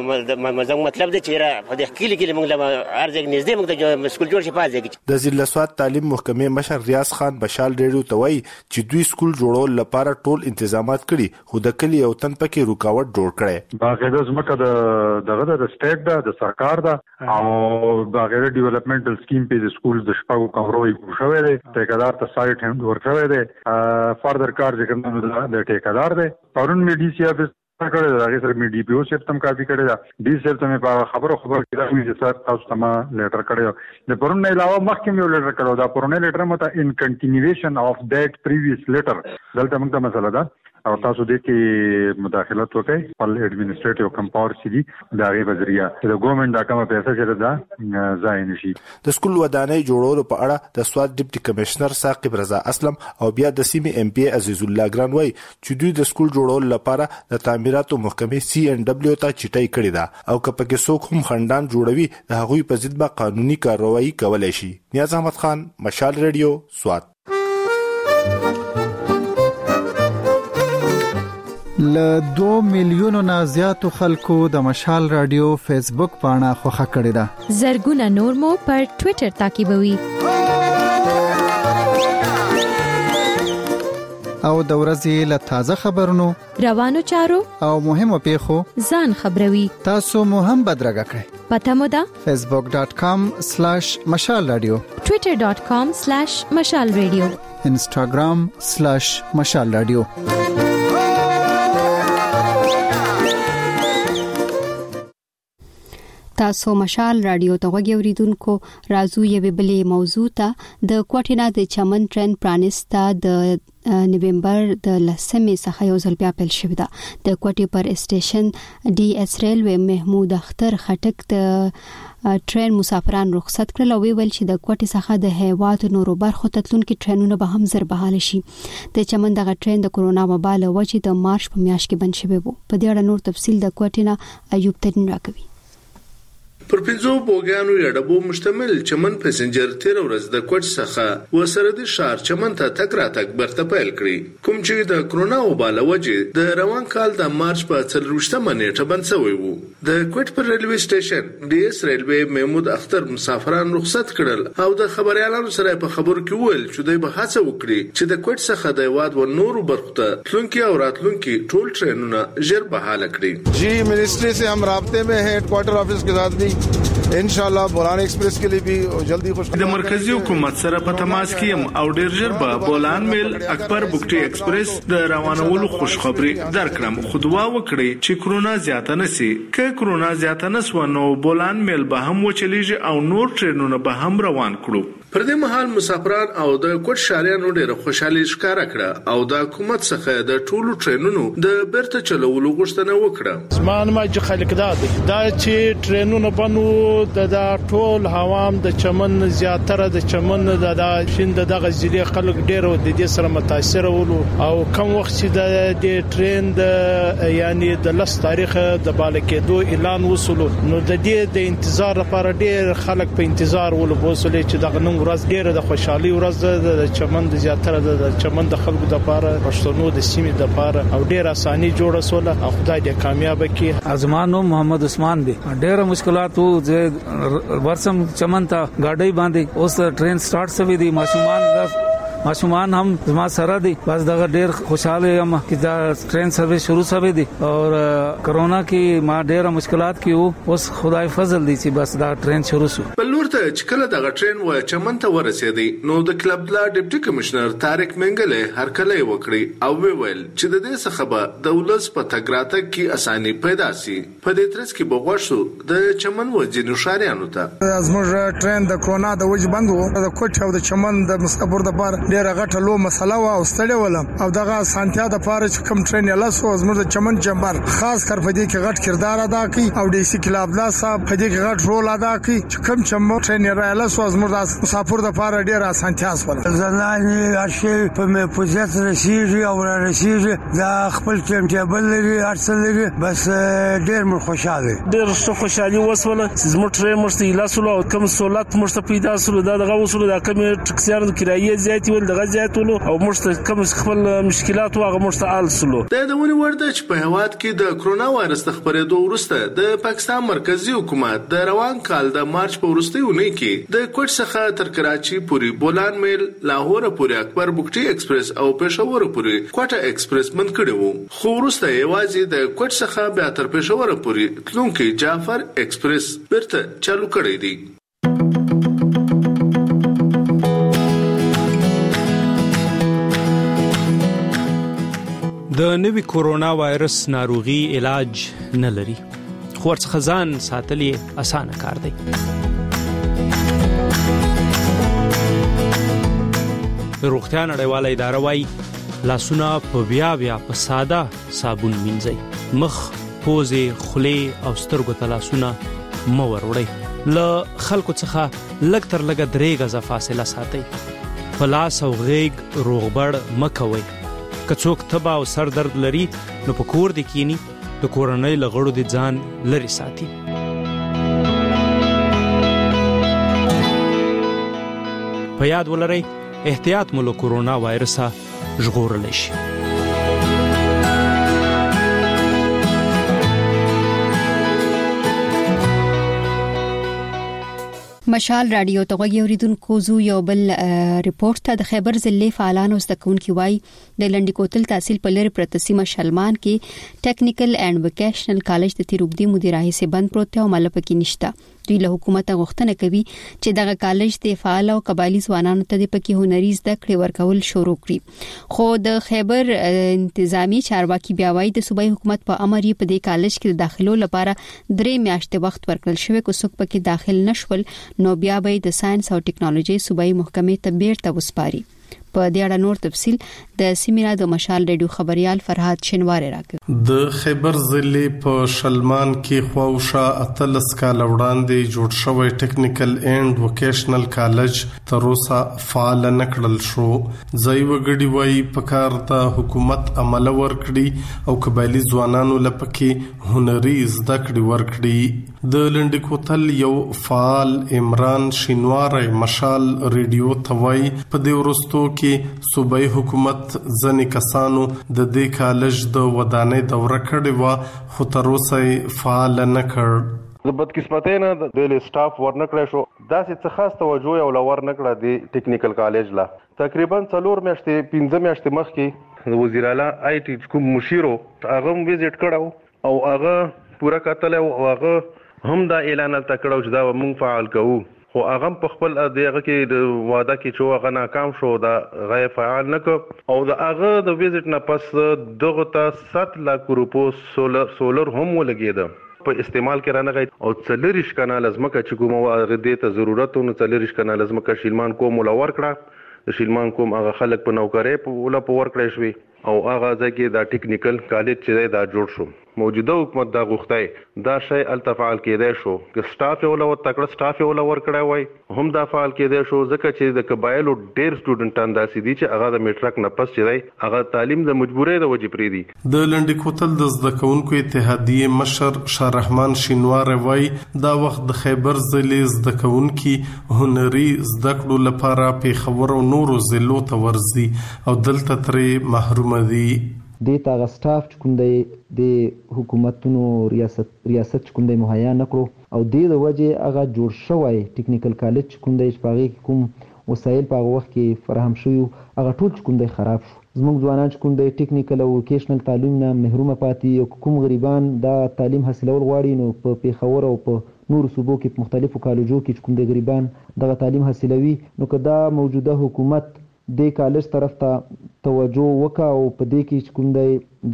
S11: دا زموږ مطلب دی چې په دې کلي کې موږ له هر ځای نږدې موږ ته سکول جوړ شي په هر ځای کې.
S8: د ضلع سوات تعلیم محکمې مشر ریاض خان بشال ریډیو ته وایي چې دوی سکول جوړول لپاره ټول انتظامات کړي خو د کلي یو تن پکې رکاوټ جوړ کړی.
S12: باقاعده ځمکه د دغه د سټیټ ده د سرکار ده او باقاعده ډیولپمنټل سکیم په د سکول د شپږو کمرو یې شوی دی. ټیکدار ته سایټ هم ورکړی دی. فردر کار چې کوم د ټیکدار دی پرون می ډي سی افیس کړی دا هغه سره می ډي پی او سیستم کاپی کړی دا ډي سیل ته په خبرو خبر کې راوي چې سر تاسو ته ما لیټر کړی د پرون نه علاوه مخکې یو لیټر کړو دا پرون لیټر مته ان کنټینیویشن اف دیٹ پریویس لیټر دلته موږ ته مسله ده او تاسو دې کې مداخلت وکړئ خپل اډمنسټریټیو کمپاور سي دي دا غي وزریا د ګورنمنت دا کومه پیسې چې دا ځای نشي.
S8: د سکول ودانۍ جوړولو په اړه د سوات ډیپټي کمشنر ثاقب رضا اسلم او بیا د سیمې ام پی عزیز الله ګران وای چې دوی د سکول جوړولو لپاره د تعمیراتو محکمې سی ان ډبلیو ته چټای کړی دا او که پکې څوک هم خندان جوړوي د هغوی په ضد به قانوني کارروایي کولای شي. نیاز احمد خان مشال ریډیو سوات.
S13: ل دو میلیونو نه زیاتو خلکو د مشال رادیو فیسبوک پاڼه خوښه کړې ده.
S4: زرګونه نور مو پر ټوئیټر تعقیبوي.
S13: او د ورځې له تازه خبرونو
S4: روانو چارو
S13: او مهمو پیښو
S4: ځان خبروي.
S13: تاسو مو هم بدرګه کړئ.
S4: پته مو ده
S13: فیسبوک ډاٹ کام سلیش مشال رادیو
S4: ټوئیټر ډاٹ کام سلیش مشال رادیو
S13: انسټاګرام سلیش مشال رادیو.
S1: تاسو مشال رادیو ته غوږی اوریدونکو رازو یوه بلې موضوع ته د کوټینا د چمن ټرین پرانستا د نوومبر د لسمې څخه یو ځل بیا پیل شوې ده. د کوټي پر اسټیشن ډي اس ریلوی محمود اختر خټک د ټرین مسافران رخصت کړل او ویل چې د کوټي څخه د هیواد نورو برخو ته تلونکي ټرینونه به هم زر بحاله شي. د چمن دغه ټرین د کورونا وبا له وجې د مارچ په میاشت کې بند شوی وو. په دې اړه نور تفصیل د کوټینا ایوب ترین راکوي.
S14: پر پنځو بوګانو یا ډبو مشتمل چمن پسنجر تیر ورځ د کوټ څخه وسره د شهر چمن ته تک راتګ برته پیل کړی کوم چې د کرونا وباله وجې د روان کال د مارچ په څلرویشتمه نیټه بند شوی وو. د کوټ پر ریلوی سټیشن ډي اس ریلوی محمود اختر مسافران رخصت کړل او د خبريالانو سره په خبرو کې وویل چې دوی به هڅه وکړي چې د کوټ څخه د هیواد و نورو برخو ته تلونکي او راتلونکي ټول ټرینونه ژر بحاله کړي.
S15: جی منسٹری سے ہم رابطے میں ہیں ہیڈکوارٹر آفس کے ساتھ بھی انشاءاللہ بولان ایکسپریس کے لیے بھی جلدی خوش
S14: د مرکزی حکومت سره په تماس کې ام او ډیر ژر به بولان میل اکبر بوکټي ایکسپریس د روانولو خوش خبري درکړم. خدوا وکړي چې کرونا زیاته نسی ک کرونا زیاته نسو نو بولان میل به هم وچلیږي او نور ټرینونه به هم روان کړو. پر دې مهال مسافران او د کوټ ښاریانو ډېر خوشحالي ښکارا کړه او د حکومت څخه د ټولو ټرینونو د بیرته چلولو غوښتنه وکړه.
S16: زمان ما چې خلک دا دي دا چې ټرینونه بنو د ټول هوام د چمن زیاتره د چمن د شین دغه ځلې خلک ډېر د دې سره متاثر ولو او کوم وخت چې د دې ټرین د یعنی د لس تاریخ د بالکېدو اعلان وسولو نو د دې د انتظار لپاره ډېر خلک په انتظار ولو بوسلې چې دغه نن ورځ ډېر د خوشحالي ورځ د چمن د زیاتره د چمن د خلکو د لپاره پښتنو د سیمې د لپاره او ډېر اساني جوړه سوله او خدای دې کامیاب کړي.
S17: ازمانو محمد عثمان دی ډېر مشکلات وو ورسم چمن ته گاډي باندې اوس ټرین سٹارټ شوی دی ماشومان د ماشومان هم زما سره دي بس دا ډېر خوشاله یم چې دا ټرین سرویس شروع شوی دی او کرونا کې ما ډېر مشکلات کې اوس خدای فضل دی چې بس دا ټرین شروع شو.
S14: بلور ته چې کله دا ټرین و چمن ته ورسېدی نو د کلب لا ډیپټي کمشنر طارق منګله هرکله وکړي او ویل چې د دې څخه به د ولس په تګراتک کې اساني پیدا سي. په دې ترڅ کې بغوښو د چمن و جنو ښاریانو ته
S15: زموږ ټرین د کرونا د وجې بند وو د کوټ او د چمن د مسافر د بار ډېر غټه لو مسله وا او ستړي ولم او دغه سانتیا د پاره چې کوم ټرین لاسو زموږ د چمن چمبر خاص کر په دې کې غټ کردار ادا کوي او د سی کلاب لا صاحب په دې کې غټ رول ادا کوي چې کوم چمن ټرین لاسو زموږ د مسافر د پاره ډېر سانتیا سول.
S18: زنانه هرشي په مې پوزیت رسیږي او رسیږي دا خپل ټیم ټیبل لري ارسل لري بس ډېر مر خوشاله
S16: ډېر خوشالي وسوله زموږ ټرین مرسته لاسو او کوم سہولت مرسته پیدا سول دا دغه وسول دا کوم ټکسیانو کرایې زیاتې ول دغه زیاتولو او مرسته کوم خپل مشکلات واغه مرسته السلو.
S14: د دونی ورده چې په هواد کې د کرونا وایرس د خبرېدو وروسته د پاکستان مرکزی حکومت د روان کال د مارچ په وروستیونه کې د کوټ څخه تر کراچي پورې بولان میل لاهور پورې اکبر بوکټي ایکسپریس او پېښور پورې کوټه ایکسپریس بند کړي وو خو وروسته یوازې د کوټ څخه بیا تر پېښور پورې تلونکي جعفر ایکسپریس بیرته چالو کړی دی.
S19: د نوي کورونا وایرس ناروغي علاج نه لري خو ورڅخه ځان ساتل یې اسانه کار دی. روغتیا نړیواله اداره وايي لاسونه په بیا بیا په ساده صابون مینځئ مخ پوزې خولې او سترګو ته لاسونه مه وروړئ له خلکو څخه لږ تر لږه درې غزه فاصله ساتئ په لاس او غېږ روغبړ مه کوئ که څوک تبه او سر درد لري نو په کور دې کینی د کورنۍ له غړو دې ځان لرې ساتي. په یاد ولرئ احتیاط مو له کورونا وایرسه ژغورلی شي.
S1: مشال رادیو ته غوږی اوریدونکو زو یو بل ریپورت ته د خیبر ضلع فعالانو زدهکونکو وای د لنډی کوتل تحصیل په لری پرتسیمه شلمان کې ټیکنیکل اینڈ وکیشنل کالج د تیروبدي مدیرای سي بند پروت او ملپ کې نشته. دوی له حکومت غوښتنه کوي چې دغه کالج د فعال او قبایلی ځوانانو ته د پکې هنري زده کړې ورکول شروع کړي خو د خیبر انتظامی چارواکي بیا وایي د صوبایي حکومت په امر یې په دې کالج کې د داخلو لپاره درې میاشتې وخت ورکړل شوی کو څوک پکې داخل نشول نو بیا به د ساينس او ټیکنالوژي صوبایي محکمې ته بیرته وسپاري. په دې اړه نور تفصيل د سیمینار د مشال ریډیو خبريال فرحات شنواره راکړ.
S20: د خیبر ضلع په شلمان کې خواوشا اتلس کال وړاندې جوړ شوی ټیکنیکل اینڈ وکیشنل کالج تر اوسه فعال نه کړل شو. ځای وګړي وایي په کار د حکومت عمل ورکړي او قبایلی ځوانانو لپاره هنري زده کړې ورکړي. د لنډی کوتل یو فعال عمران شینواره مشال ریډیو توای په دې ورستو کې صوبایي حکومت ځنې کسانو د دې کالج د ودانۍ دوره کړې و خو تر اوسه فعال نه کړ.
S21: د بدقسمتۍ نه د دې سټاف ورنکړی شو داسې څه خاص توجه یې ولا ورنکړه د ټیکنیکل کالج لا تقریبا څلور میاشتې پنځه میاشتې مخکې د وزیر اعلی آی ټي کوم مشیرو هغه وزټ کړو او هغه پورا کتل او هغه هم دا اعلان تکړو چې دا موږ فعال کوو خو هغه په خپل دغه کې د واده کې چې هغه ناکام شو دا غیر فعال نه کو او دا هغه د وزټ نه پس دغه ته سات لک روپو سولر سولر هم ولګید په استعمال کې رانغی او څلریش کانال ازمکه چې کومه هغه دې ته ضرورت او څلریش کانال ازمکه شیلمان کوم ولور کړه د شیلمان کوم هغه خلک په نوکرې په ولا په ور کړی شوی او هغه ځکه دا ټیکنیکل کالج چې دا جوړ شو موجوده حکومت دا غوښتای دا شی التفعال کېدای شو که سټاف ولا ور تکړه سټاف ولا ور کړای وای هم دا فعال کېدای شو ځکه چې د قبایلو ډېر سټوډنټان داسې دي چې هغه د میټرک نه پس چې دی هغه تعلیم د مجبورۍ د وجې پرې دي.
S20: د لنډي کوتل د زده کوونکو اتحادیې مشر شاه رحمان شینوار وای دا وخت د خیبر ضلع زده کوونکي هنري زده کړو لپاره پیښور او نورو ضلعو ته ورځي او دلته ترې محروم دي.
S2: د تاغ سټاف چې کوم دی د حکومتونو ریاست ریاست چې کوم دی مهیا نکړو او د وجه هغه جوړ شوی ټیکنیکل کالج چې کوم دی چې پاغي کوم وسایل په وخت کې فراهم شوی هغه ټول چې کوم دی خراب شو. زموږ ځوانان چې کوم دی ټیکنیکل او ووکیشنل تعلیم نه محروم پاتې او کوم غریبان دا تعلیم حاصلول غواړي نو په پیښور او په نور صوبو کې په مختلفو کالجو کې چې کوم دی غریبان دغه تعلیم حاصلوي نو که دا موجوده حکومت د کالج طرف ته توجه وکا او په دې کې کوم دی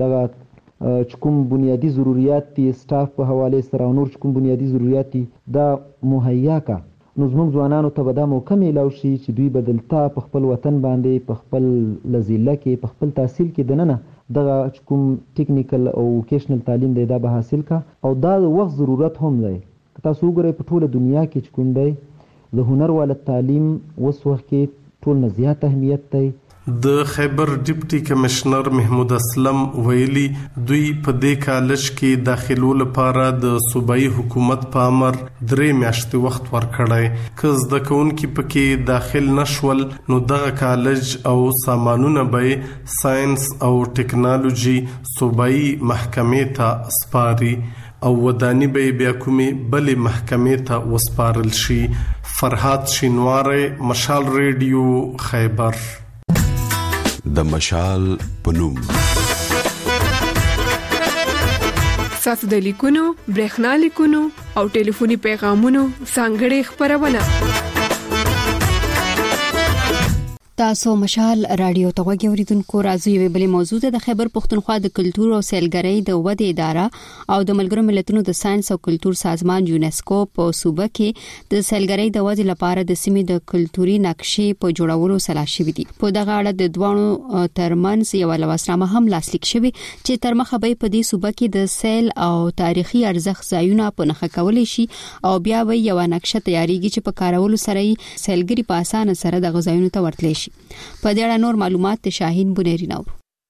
S2: دغه کوم بنیادی ضرورت دي سټاف په حواله سره او نور کوم بنیادی ضرورت دي دا مهیا کا نو زموږ ځوانانو ته به دا موقع میلاو شي چې دوی بدلتا په خپل وطن باندې په خپل لزیله کې په خپل تحصیل کې دننه دغه کوم ټیکنیکل او ووکیشنل تعلیم دی دا به حاصل کا او دا وخت ضرورت هم دی. تاسو وګورئ په ټوله دنیا کې چې کوم دی د هنر ول تعلیم وس وخت کې ټول نه زیات اهمیت دی.
S20: د خیبر ډیپټي کمشنر محمود اسلم ویلي دوی په دې کالج کې داخلو لپاره د صوبایي حکومت په امر درې میاشتې وخت ورکړی که زده کوونکي پکې داخل نشول نو دغه کالج او سامانونه به ساينس او ټیکنالوژي صوبایي محکمې ته سپاري او ودانی به بیا کومې بلې محکمې ته وسپارل شي. فرحات شینواره مشال ریډیو خیبر.
S22: د مشال پنوم
S23: ساسو د لیکونو برېښنا لیکونو او ټلیفوني پیغامونو څنګه خبرونه
S1: تاسو مشال رادیو ته وګورئ اوریدونکو راځي یو بل موضوع د خیبر پښتونخوا د کلچر او سیلګرۍ د ودې اداره او د ملګرو ملتونو د ساينس او کلچر سازمان یونسکو په صوبه کې د سیلګرۍ د ودې لپاره د سیمې د کلتوري نقشې په جوړولو سلا شوې دي. په دغه اړه د دوه ترمنځ یو لواسنامه هم لاسلیک شوې چې تر مخه به په دې صوبه کې د سیل او تاریخي ارزښت ځایونه په نخښه کولای شي او بیا به یو نقشه تیاریږي چې په کارولو سره سیلګری په اسانه سره د غځایونو ته ورتلی شي. په دې اړه نور معلومات شاهین بنيري نو.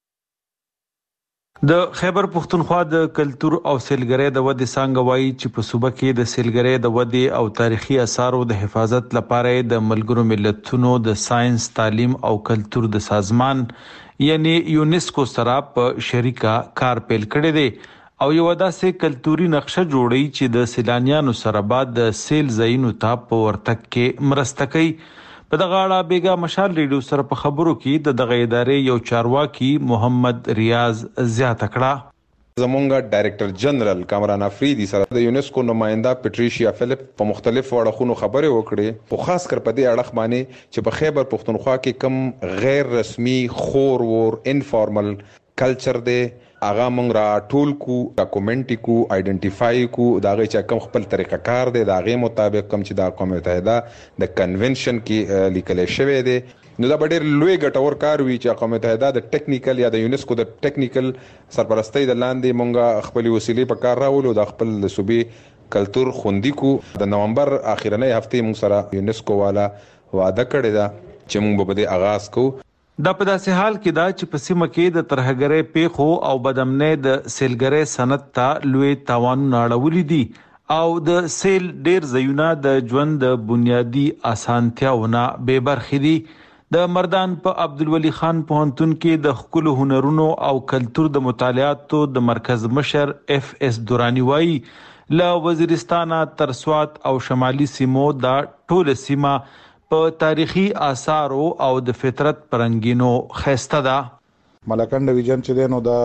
S7: د خیبر پښتونخوا د کلچر او سیلګرۍ د ودې څنګه وایي چې په صوبه کې د سیلګرۍ د ودې او تاریخي آثارو د حفاظت لپاره د ملګرو ملتونو د ساينس تعلیم او کلچر د سازمان یعنی یونسکو سره په شریکه کار پیل کړی دی او یو داسې کلچوري نقشه جوړی چې د سیلانیانو سره بعد د سیل ځایونو ته په ورتګ کې مرسته کوي. په دغه اړه بیګا مشال ریډیو سره په خبرو کې د دغه ادارې یو چارواکي محمد ریاض زیاته کړه.
S24: زمونږ ډایریکټر جنرال کامران افریدي سره د یونسکو نماینده پټریشیا فلیپ په مختلفو اړخونو خبرې وکړې او خاص کر په دې اړه باندې چې په خیبر پښتونخوا کې کم غیر رسمي خور ور انفارمل کلچر دی اغه مونږ را ټول کو ډاکومنټ کو آئیډنټیفای کو داغه چې کوم خپل طریقه کار دی داغه مطابق کوم چې د اقوام متحده د کنونشن کې لیکل شوی دی نو دا ډېر لوی ګټور کار وی چې اقوام متحده د ټیکنیکل یا د یونسکو د ټیکنیکل سرپرستی د لاندې مونږه خپل وسیلې په کار راولو د خپل صوبې کلچر خوندي کو د نومبر اخیرنۍ هفته مونږ سره یونسکو والا وعده کړی دا چې مونږ به د آغاز کو.
S7: دا په داسې حال کې دا چې په سیمه کې د ترهګرۍ پیښو او بدامنۍ د سیلګرۍ صنعت ته لوی تاوان اړولې دي او د سیل ډیر ځایونه د ژوند د بنیادی اسانتیاونه به برخې دي. د مردان په عبدالولي خان پوهنتون کې د خپل هنرونو او کلچر د مطالعاتو د مرکز مشر اف اس دورانی وایي له وزیرستان تر سوات او شمالي سیمو دا ټول سیمه په تاریخي آثارو او د فطرت پرنګینو خسته ده.
S25: ملکند ډیویژن چې دینو دا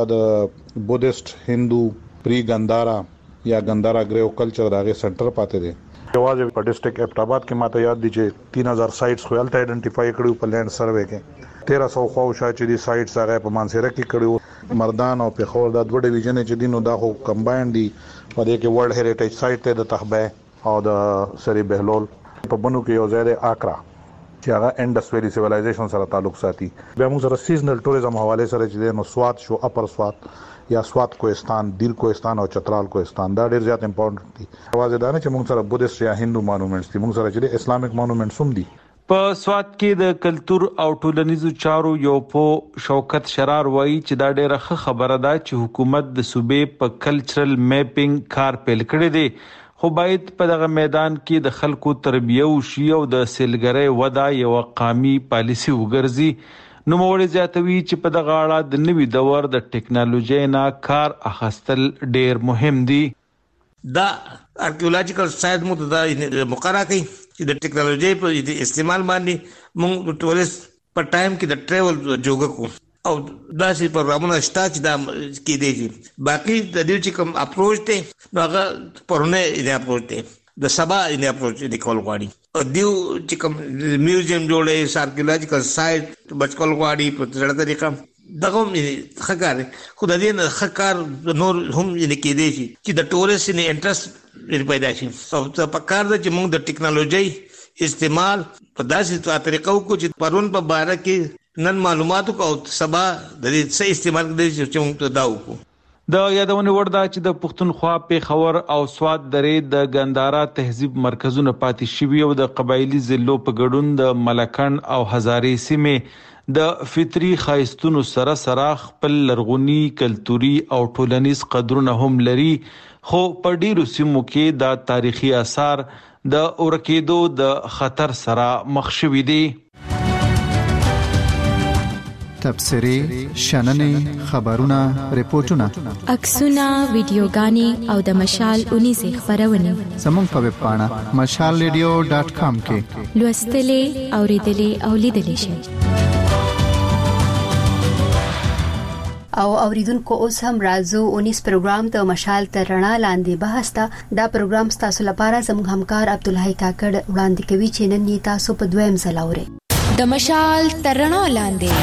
S25: د بودیست هندو پری ګندارا یا ګندارا ګریو کلچر دغه سنټر پاتې دي. جواز په ډیسټریکټ ابټاباد کې ماته یاد دي چې تین هزار سایټس خو الټ آئیډنټیفای کړو په لینډ سروې کې تیرہ سو خو شا چې دي سایټس هغه په مانسره کې کړو مردان او پیښور دا دوه ډیویژن چې دینو دا خو کمباین دي په دې کې ورلد هریټیج سایت ته د تخبه او د سری بهلول په بنو کې یو ځای د آکرا چې هغه انډس ویلی سیویلایزیشن سره تعلق ساتي. بیا موږ سره سیزنل ټوریزم حواله سره چې نو سوات شو، اپر سوات یا سوات کوهستان، دیر کوهستان او چترال کوهستان دا ډیر زیات امپورټنت دي. اواز دا نه چې موږ سره بودیست یا هندو مانومنټس دي، موږ سره چې اسلامیک مانومنټس هم دي.
S7: په سوات کې د کلچر او ټولنیزو چارو یو په شوکت شرار وایي چې دا ډیره ښه خبره ده چې حکومت د صوبې په کلچرل میپینګ کار پیل کړی دی، خو باید په دغه میدان کې د خلکو تربیه وشي او د سیلګرۍ وده یو قامي پالیسي وګرځي. نوموړی زیاتوي چې په دغه اړه د نوي دور د ټیکنالوژي نه کار اخیستل ډیر مهم دي.
S3: دا آرکیولوژیکل سایت مو ته مقرره کوي چې د ټیکنالوژي په استعمال باندې موږ ټوریست په ټایم کې د ټریول جوګه کو او داسې پروګرامونه شته چې دا کې دی. باقي د دې چې کوم اپروچ ته نو هغه پرونه یې اپروچ ته د سبا یې اپروچ دې کول غواړي او دیو چې کوم میوزیم جوړې آرکیولوژیکل سایت بچکول غواړي په ځړه طریقه دغه خکار خو د دې نه خکار نور هم یې کې دی چې د ټوریست نه انټرست پیدا شي. او په کار د چې موږ د ټیکنالوژي استعمال په داسې طریقو کو چې پرون په باره کې نن معلوماتو کو سبا د دې څه استعمال کړي چې موږ دا وکړو.
S7: د یادونه ورده چې د پښتونخوا پیښور او سوات درې د ګندارا تهذیب مرکزونه پاتې شوي او د قبایلی ضلعو په ګډون د ملکن او هزارې سیمې د فطري خایستونو سره سره خپل لرغونی کلتوري او ټولنیز قدرونه هم لري، خو په ډیرو سیمو کې د تاریخي آثار د اورکیدو د خطر سره مخ شوي دي.
S13: تبصري، شننې، خبرونه، ریپورتونه،
S4: عکسونه، ویډیوګانې او د مشال اونیزه خبرونه
S13: زموږ په ویب پاڼه مشال ریډیو ډاټ کام کې
S4: لوستلې، اوریدلې او لیدلې شئ.
S1: او اوریدونکو اوس هم رازو اونیس پروګرام ته مشال تر رڼا لاندې بحث ته دا پروګرام تاسو لپاره زموږ همکار عبدالحی کاکړ وړاندې کوي چې نن یې تاسو په دویم ځل اورئ.
S4: د مشال تر رڼا لاندې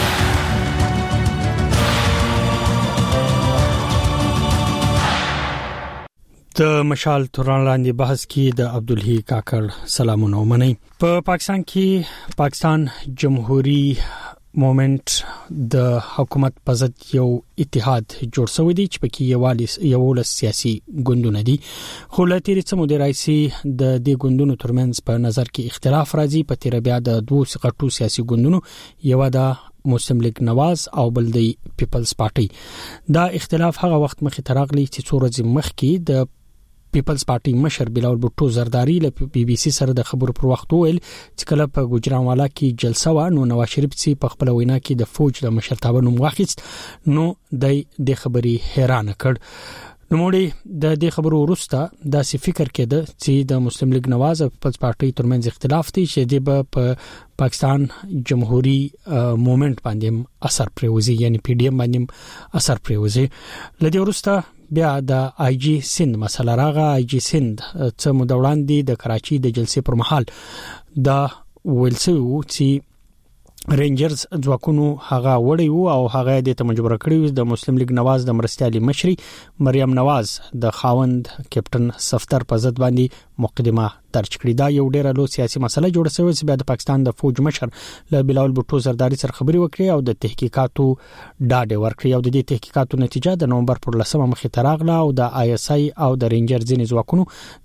S5: د مشال تر رڼا لاندې بحث کې د عبدالحی کاکړ سلامونه ومنئ. په پاکستان کې پاکستان جمهوریت مومنت د حکومت په ضد یو اتحاد جوړ شوی دی چې پکې یووالی یو سیاسي ګوندونه دي، خو له تیرې څه مودې راځي د دې ګوندونو ترمنځ په نظر کې اختلاف راځي. په تیر بیا د دوه سقطو سیاسي ګوندونو یو د مسلم لیگ نواز او بل د پیپلز پارټي. دا اختلاف هغه وخت مخې ته راغلی چې څو ورځې مخکې د پیپلز پارټي مشر بلاول بوټو زرداری له بي بي سي سره د خبرو پر وخت ویل چې کله په ګوجرانوالا کې جلسه و نو نواز شریف سي په خپل وینا کې د فوج د مشرتابه نوم واخیست، نو د دې خبري حیران کړ. نو موږ د دې خبرو وروسته دا سی فکر کړه چې د مسلم لیگ نواز او پیپلز پارټي ترمنځ اختلاف دی چې د په پاکستان جمهوریت موومېنټ باندې اثر پروزي، یعنی پی ډی ایم باندې اثر پروزي. لدې وروسته بیا د آی جی سند مسله راغه. آی جی سند څه مو د وړاندې د کراچي د جلسې پر مهال دا ویلسو چې رینجرز ځواکونو هغه وړي وو او هغه د تمجبر کړی د مسلم لیگ نواز د مرستيالي مشري مریم نواز د خاوند کیپټن صفدر په ضد باندې مقدمه درج کړی. دا یو ډیره لوی سیاسي مسله جوړه شوې چې د پاکستان د فوج مشر له بلاول بوټو زرداری سره خبري وکړي او د تحقیقاتو ډاډ ورکړي او د دې تحقیقاتو نتیجه د نومبر پر لسمه مخې ته راغله او د آی اس آی او د رینجر ځینې ځواکونو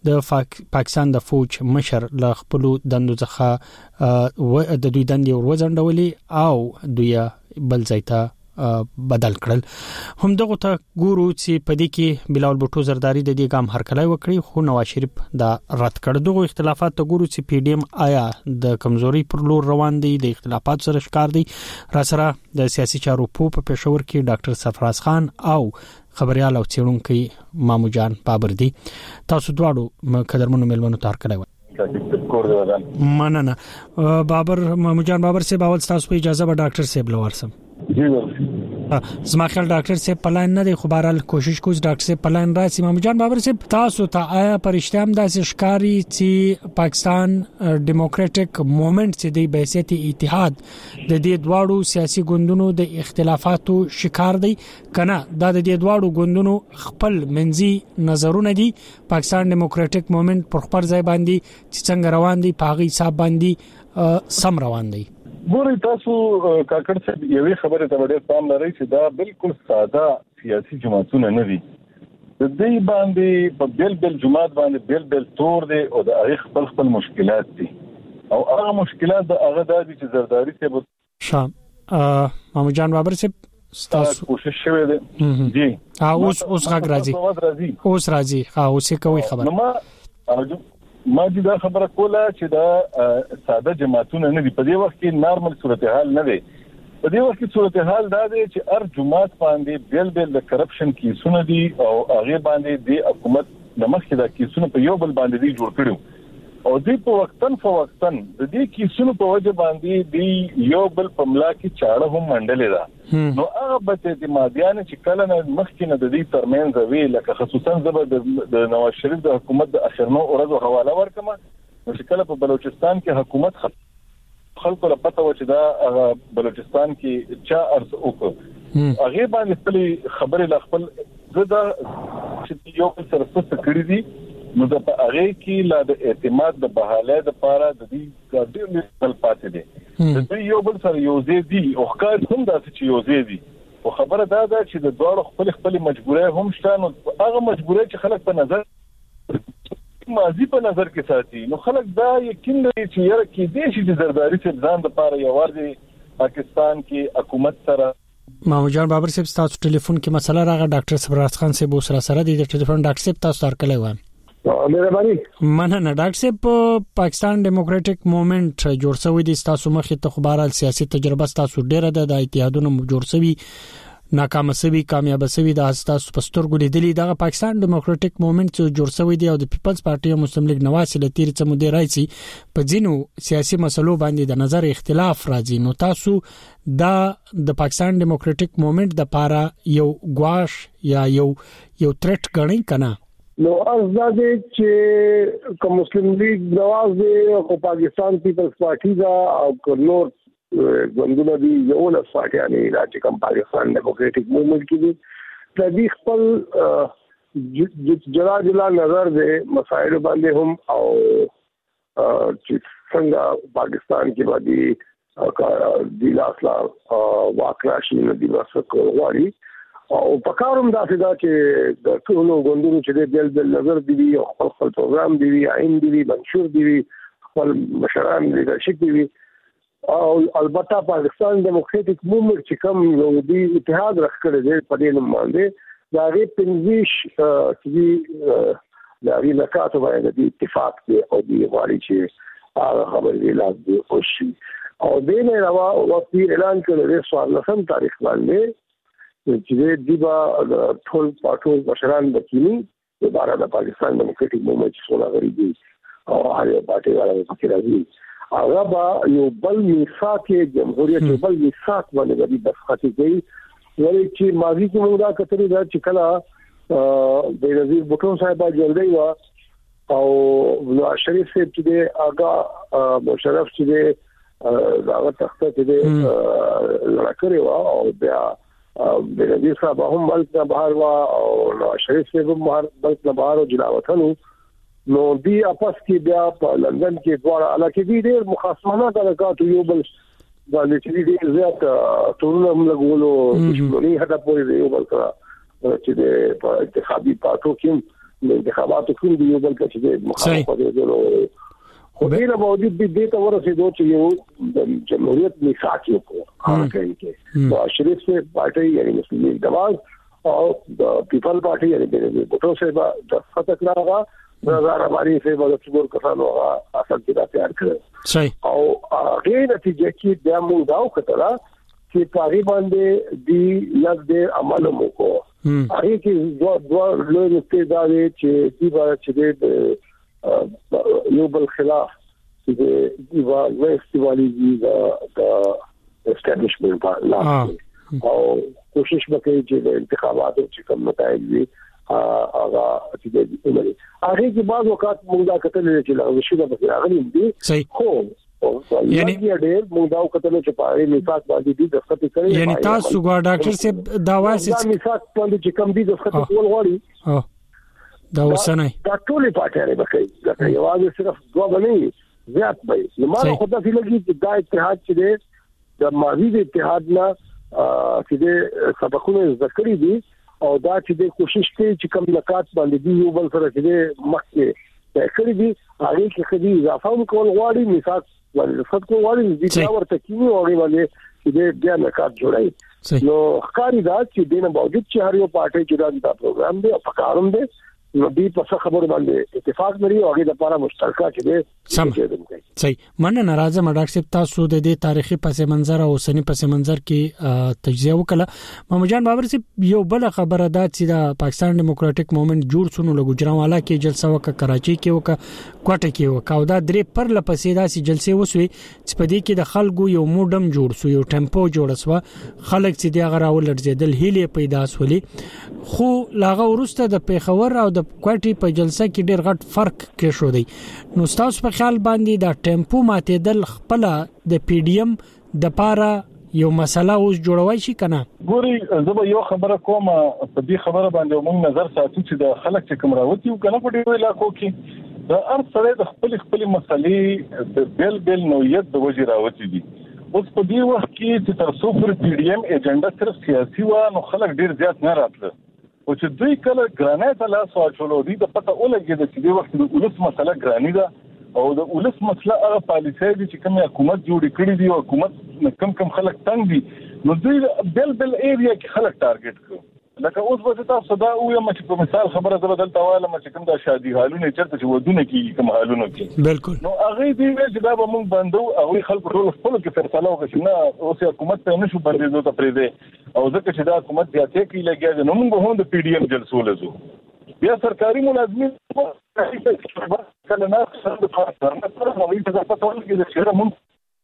S5: د پاکستان د فوج مشر له خپل دندو څخه د دوی دندې وروځندولې او دوی بل ځای ته بدل کړل. هم دغه ته ګورو چې په دې کې بلاول بوټو زرداری د دې ګام هرکلای وکړي، خو نواز شریف دا رد کړ. دغه اختلافات ته ګورو چې پی ډی ایم آیا د کمزوري پر لور روان دي، د اختلافات سره ښکار دي. را سره د سیاسي چارو په پېښور کې ډاکټر سرفراز خان او خبريال او څېړونکو مامو جان بابر دي. تاسو دواړو قدرمنو ملمنو ته هرکلای مننه. بابر مامو جان بابر سے باول تاسو په اجازه به ډاکټر صاحب لورسم.
S6: جی
S5: زما خیال ډاکټر صاحب پلان نه دی خو بهرال کوشش کوز ډاکټر صاحب پلان راسي مامو جان بابر صاحب تاسو ته آیا پرشتام داسې ښکاری چې پاکستان ډیموکراټک موومېنټ چې د بحثیت اتحاد د دې دواړو سیاسي ګوندونو د اختلافاتو شکار دی کنه دا د دې دواړو ګوندونو خپل منځي نظرونه دي پاکستان ډیموکراټک موومېنټ پر خپل ځای باندې چې څنګه روان دي په هغه حساب باندې سم روان دي
S6: ګورې تاسو کاکړ صاحب یوې خبرې ته ډېر پام لرئ چې دا بالکل ساده سیاسي جماعتونه نه دي د دې باندې په بل بل جماعت باندې بل بل تور دي او د هغه خپل خپل مشکلات دي او هغه مشکلات د هغه د چې زرداری ته
S5: شام مامو جان بابر صاحب تاسو
S6: کوشش شوه دي جی
S5: اوس اوس غږ راځي اوس راځي ها اوس کوي خبر
S6: نو ما دې دا خبره کوله چې دا ساده جماعتونه نه دي په دې وخت کې نارمل صورتحال نه دی په دې وخت کې صورتحال دا دی چې هر جماعت باندې بیل بیل د کرپشن کیسونه دي او هغه باندې د حکومت د مخکې د کیسونو په یو بل باندې دی جوړ کړو او دې په وختن په وختن د دې کیسونو په وجه باندې دی یو بل په ملا کې چاړه هم منډلې ده نو هغه به د مادیان چې کله نه مخکې نه د دې ترمنځ وی لکه خصوصا د نواز شریف د حکومت د اخرنو ورځو حواله ورکم نو چې کله په بلوچستان کې حکومت خلکو له پته و چې دا بلوچستان کې چا ارز وکړ هغه باندې خپل خبرې ل خپل زده چې یو سره څه کړی دي نو د هغه کې لا د اعتماد د بحاله د پاره د دې ډېر مثال پاتې دي د دې یو بل سره یو ځای دي او ښکار هم داسې چې یو ځای دي او خبره دا ده چې د دوړو خپل خپل مجبورای هم شته نو هغه مجبورای چې خلک په نظر ماضي په نظر کې ساتي نو خلک دا یقین لري چې یره کې دې چې زرداری څخه ځان د پاره یو ورځي پاکستان کې حکومت سره
S5: مامو جان بابر صاحب تاسو ټلیفون کې مسله راغله ډاکټر صبرات خان صاحب سره سره د ټلیفون ډاکټر صاحب تاسو سره کله و
S9: مهرباني
S5: مننه ډاکټر صاحب پاکستان ډیموکراټک موومېنټ جوړ شوی دی تاسو مخې ته خبرال سیاسي تجربه تاسو ډیره ده د اتحادونو جوړ شوی ناکام شوی کامیاب شوی د تاسو پسترګو لیدلې د پاکستان ډیموکراټک موومېنټ جوړ شوی دی او د پیپلز پارټي او مسلم لیگ نواز له تیر څخه مدیر راځي په ځینو سیاسي مسلو باندې د نظر اختلاف راځي نو تاسو دا د پاکستان ډیموکراټک موومېنټ د پاره یو غواش یا یو یو ترټ غنی کنه
S9: نو ازاده چې کوم مسلم لیگ نواز دی او پاکستان پیپلز پارټي دا او نور ګوندونه دي یو له پارټي یعنی راځي کوم پاکستان ډیموکراټک موومېنټ کې دي د دې خپل جلا جلا نظر دی مسایل باندې هم او چې څنګه پاکستان کې باندې د لاسلا واکراشي نه دی وسکو واري او په کاروم داسې دا چې د ټولو غوندونو چې د بل بل نظر دی او خپل خپل پروګرام دی عین دی منشور دی خپل مشران لیدرشپ دی او البته پاکستان ډیموکراټک موومېنټ چې کوم یو دی اتحاد راخړی دی په دې نوم باندې دا ری پنځیش چې دا ری نکات باندې د اتفاق دی او دی غواړي چې هغه خبرې لاندې وشي او دې نه علاوه وخت اعلان کړل دی سوال لسم تاریخ باندې چې د دیبا ټول پټول مشران بچینی د بارا د پاکستان ډیموکراټک موومېنټ څخه غړي دي او هغه پارټي والا چې راځي هغه با یو بل میثاق جمهوریت یو بل میثاق باندې د دفعه کوي ولې چې ماضي کې موږ دا کتلې دا چې کله د وزیر بوټو صاحب جلدی وا او نواز شریف صاحب چې هغه مشرف چې هغه تخته چې لکه وا او بیا د وزیر صاحب هم ملک نه بهر وا او نواز شریف صاحب هم ملک نه بهر او جلاوطنو نو دی اپس کې بیا په لندن کې دواړه علاقې دي ډېر مخاصمانه حرکات یو بل باندې چې دې زیات ټول هم لګولو دښمنی هدا پورې یو بل سره چې د په انتخابي پاتو کې د انتخاباتو کې دی یو بل چې د مخالفت دی خو دې نه باندې دې ته ورسېدو چې یو د جمهوریت میثاق یو کو هغه کې نو شریف سے پارټي یعنی مسلم لیگ نواز او د پیپل پارټي یعنی د بوټو صاحب د فتح راغا زړه باندې سے د څور کسانو اصل کې دا تیار کړ
S5: صحیح
S9: او هغه نتیجه کې د موږ داو کتره چې پاري باندې دی لږ د عمل مو کو هغه کې دوه دوه لوی استعداد چې دی با چې د یو بل خلاف چې دی با وستوالی دی د اسټابلیشمنت په لاس او کوشش وکړي چې د انتخاباتو چې کوم نتایج وي هغه چې د عمري هغه کې بعض وخت موږ دا کتل چې لا شي د راغلي دي خو یعنی ډېر موږ دا کتل چې پاره میثاق باندې دي د خطي کړی
S5: یعنی تاسو ګور ډاکټر صاحب دا وایي چې
S9: میثاق باندې چې کوم دي د خطي کول غواړي
S5: دا وسنه
S9: دا ټول پاتې به کوي دا یوازې صرف دوه باندې زیات وي نو ما خو دا فکر لګي چې دا اتحاد چې دی د ماضي د اتحاد نه چې د سبقونه ذکرې دي او دا چې د کوشش کوي چې کوم لکات باندې دی یو بل سره چې مخکې کړی دي هغه کې خدي اضافه کول غواړي میثاق باندې خط کو غواړي د ورته کینی او باندې چې د بیا لکات جوړای نو ښکاری دا چې دینه باوجود چې هر یو پارټي چې دا پروګرام دی او پکاروم دی نو دی په خبرو باندې اتفاق لري او هغه لپاره مشترکه چې دی
S5: صحیح مننه راځم ډاکټر صاحب تاسو د دې تاریخي پس منظر او سنی پس منظر کې تجزیه وکړه محمد جان بابر صاحب یو بل خبره ده چې د پاکستان ډیموکراټک موومېنټ جوړ شونه له ګجراوالا کې جلسه وکړه کراچي کې وکړه کوټه کې وکړه او دا درې پر لپسې داسې جلسې وسوي چې په دې کې د خلکو یو موډم جوړ شو یو ټیمپو جوړ شو خلک چې دی هغه راول لړزیدل هیله پیدا شولې خو لاغه ورسته د پیښور او د کوټي په جلسه کې ډېر غټ فرق کې شو دی نو تاسو په خیال باندې دا ټیمپو ماتېدل خپل د پی ډی ایم د پاره یو مسله اوس جوړوي شي کنه
S6: ګوري زه یو خبره کوم په دې خبره باندې موږ نظر ساتو چې د خلک چې کوم راوتی کنه په دې علاقو کې د ارث سره د خپل خپل مسلې د بل بل نوعیت د وجې راوتی دي اوس په دې وخت کې چې تر څو پر پی ډی ایم ایجنډا صرف سیاسي و نو خلک ډیر زیات نه راتله او چې دوی کله ګرانه ته لاس واچولو دي د پته ولګي د دې وخت د ولس مسله ګرانی ده او د ولس مسله هغه پالیسي دي چې کوم حکومت جوړ کړی دی او حکومت کم کم خلک تنګ دي نو دوی بل بل ایریا کې خلک ټارګټ کوي لکه اوس به تاسو دا او یم چې په مثال خبره زه بدل تاواله چې کوم د شادي حالونه چرته چې ودونه کې کوم حالونه کې
S5: بالکل
S6: نو هغه دی چې دا به موږ بندو او خلکو ټول خپل کې فیصله وکړي نه اوس حکومت ته نشو بندیدو ته پرې دی او ځکه چې دا حکومت زیاتې کوي لګیا نو موږ هم د پی ډی ایم جلسو لزو بیا سرکاري ملازمین کله نه څنګه کار نه سره نو یې څه پاتول کې د شهر مون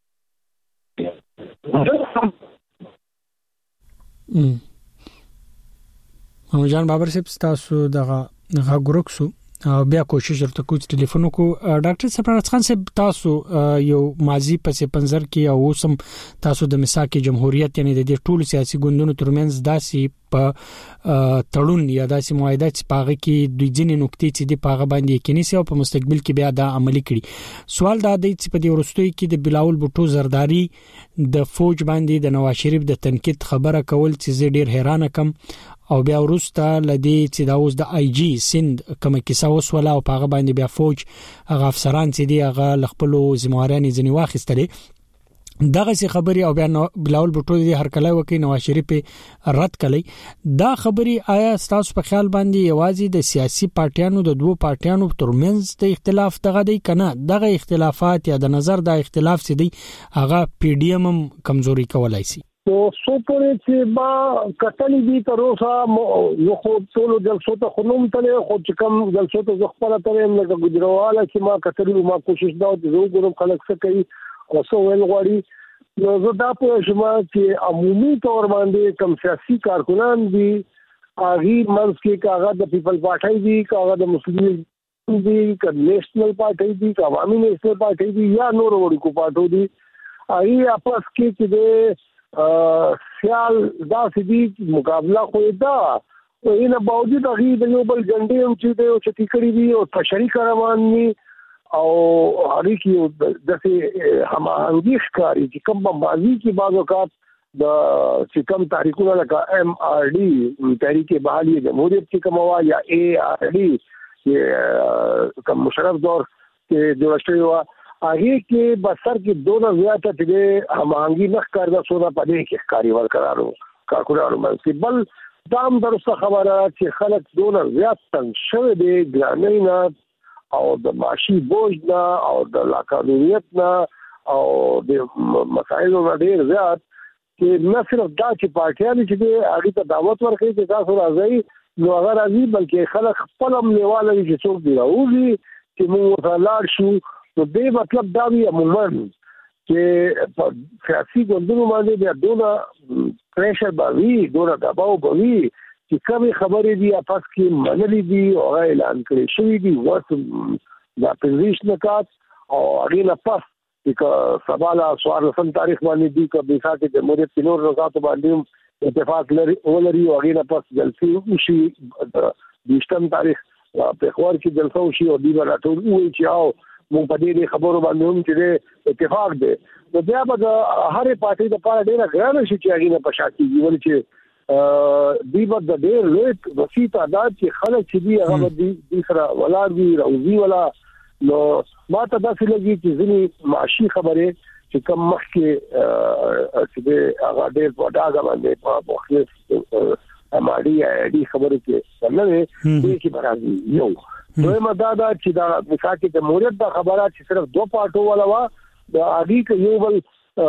S5: محمد جان بابر صاحب تاسو دغه غا ګروکسو بیا کوشش ورته کوم ټلیفون کو ډاکټر سپرات خان صاحب تاسو یو ماضی پسې پنځر کې او سم تاسو د مساک جمهوریت یعنی د دې ټولو سیاسي ګوندونو ترمنځ داسې په تړون یا داسې معاهده چې پاغه کې دوی ځینې نقطې چې د پاغه باندې کې نيسي او په مستقبل کې بیا دا عملي کړي سوال دا دی چې په دې ورستوي کې د بلاول بوټو زرداری د فوج باندې د نواز شریف د تنقید خبره کول چې ډیر حیرانه کم او بیا ورسته لدی چې دا اوس د آی جی سند کوم کیسه وسوله او پاغه باندې بیا فوج هغه افسران چې دی هغه خپل ذمہوارانه ځنی واخیستلې دغه څه خبري او بیا بلاول بوټو دی هر کله وکي نواز شریف رد کړي دا خبري آیا تاسو په خیال باندې یوازې د سیاسي پارټیانو د دوه پارټیانو ترمنځ د اختلاف دغه دی کنه دغه اختلافات یا د نظر د اختلاف سي دی هغه پی ډی ایم کمزوري کولای شي
S9: تو سو پورې چې با کتلې دي تر اوسه یو خو ټول جلسو ته خنوم تلې خو چې کوم جلسو ته ځخپل ترې موږ ګجرواله چې ما کتلې ما کوشش دا زه ګورم خلک څه کوي او څو ول غواړي نو زه دا په شما چې عمومي تور باندې کوم سیاسي کارکونان دي اغي منځ کې کاغه د پیپل پارټي دي کاغه د مسلمان دي ک نیشنل پارټي دي ک عوامي نیشنل پارټي دي یا نور وړي کو پارټو دي اغي اپس کې چې د خیال دا سدي مقابله خو دا او ان باوجود هغه د یو بل جنډې هم چې د چتی کړی دي او تشریح روان دي او هغه کې د څه هماهنګي ښکاری چې کوم ماضي کې بعض وخت د چې کوم تاریخونه لکه ایم آر ډي تحریک بحالی جمهوریت کې کوم وا یا اے آر ډي چې کوم مشرف دور کې جوړ شوی و هغه کې بسر کې دوه زیاته چې هماهنګي نه ښکاردا سودا پدې کې ښکاری ورکړارو کارکونانو باندې بل دام درسته خبره چې خلک دوه زیات څنګه شوه دي ګرانینا او د ماشي بوج نه او د لاقانونیت نه او د مسایلو نه ډیر زیات چې نه صرف دا چې پارټیان چې هغه ته دعوت ورکړي چې تاسو راځي نو هغه راځي بلکې خلک خپل هم نیواله چې څوک دی راوځي چې موږ ورته لاړ شو نو دې مطلب دا وی عموما چې سیاسي ګوندونو باندې بیا دونه پریشر باندې دونه دباو باندې چې کومې خبرې دي اپس کې منلې دي او اعلان کړي شوی دي ورته د اپوزیشن کات او اړینه پس چې سباله سوار رسم تاریخ باندې دي که به ساتي د جمهوریت په نور رضاعت باندې اتفاق لري ولري او اړینه پس جلسې وشي د بیشتم تاریخ په خور کې جلسه وشي او دی راټول وي چې او مونږ په دې خبرو باندې هم چې اتفاق دی نو بیا به د هرې پارټي د پاره ډېره ګرانه شي چې هغه په شاکي ولې چې دی به د ډېر لوی وسیع تعداد چې خلک چې دی هغه د سره ولار دي روزي ولا نو ما ته داسې لګي چې ځینې معاشي خبرې چې کوم مخکې چې د هغه ډېر وډاګه باندې په مختلف اماړي اړي خبرې کې نه وي چې برازي یو دویمه دا دا چې دا مثال د مورید د خبرات چې صرف دوه پټو ولا وا د اړي کې یو بل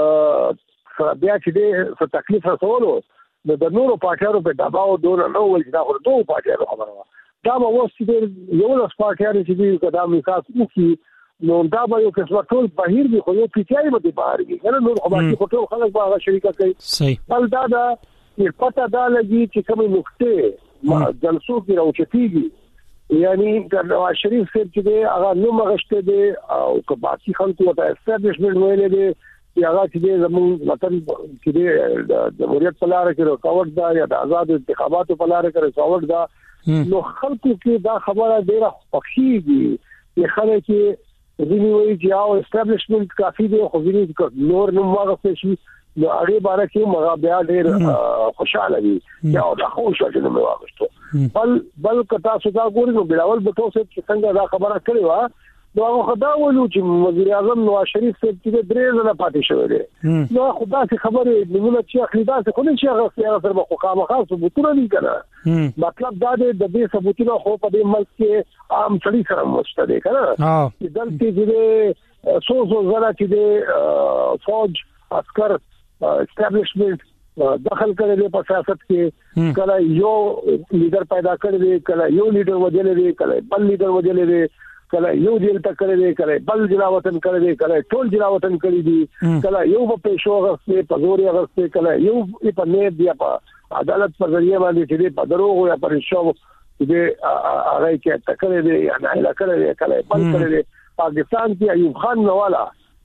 S9: بیا چې د تکلیف رسولو د نورو پټیارو په دباو دون نو ول چې دا خو دوه پټیارو خبره دا به وسته یو لاس پټیارو چې دی کدا مثال وکي نو دا به یو څه ټول بهیر دی خو یو پیټای به بهر دی کنه نو خو باندې ټول خلک به هغه شریکه کوي
S5: صحیح
S9: بل دا دا چې پته دا لګي چې کومې نقطې جلسو کې راوچتيږي یعنی د نواز شریف صاحب چې دی هغه نو مغشته دی او که باقي خلکو ته اسټابلیشمنت ویلې دی چې هغه چې دی زموږ وطن چې دی د جمهوریت په لار کې رکاوټ دا یا د آزاد انتخاباتو په لار کې رکاوټ دا نو خلکو کې دا خبره ډیره خوښیږي چې خلک کې ځینې وایي چې او اسټابلیشمنت کافي دی خو ځینې نور نو مغه شي نو هغه باره کې مغا بیا ډېر خوشاله دي یا دا خوشاله چې نو واغشتو بل بل کتا سودا ګوري نو بلاول بتو چې څنګه دا خبره کړې و نو هغه خدا ولو چې وزیر اعظم نواز شریف صاحب چې درې ځله پاتې شوی دی نو خدا چې خبره نیمه چې اخلي دا څه خو نه چې هغه سره سره مخامخ خاص ثبوتونه نه کړه مطلب دا دی د دې ثبوتونه خو په دې ملک کې عام سړي سره مشته دي کنه چې دلته چې سو سو زړه چې د فوج عسكر اسټابلیشمنت دخل کړي په سیاست کې کله یو لیډر پیدا کړي کله یو لیډر وجلې دی کله بل لیډر وجلې دی کله یو جیل تک کړي دی کله بل جلاوطن کړي دی کله ټول جلاوطن کړي دي کله یو په پېښو غسه په زوري غسه کله یو په نیت دی په عدالت پر ذریعہ باندې چې په دروغ یا پر شو دې هغه کې تکړه دی یا نه کړي کله بل کړي دی پاکستان کې ایوب خان نوالا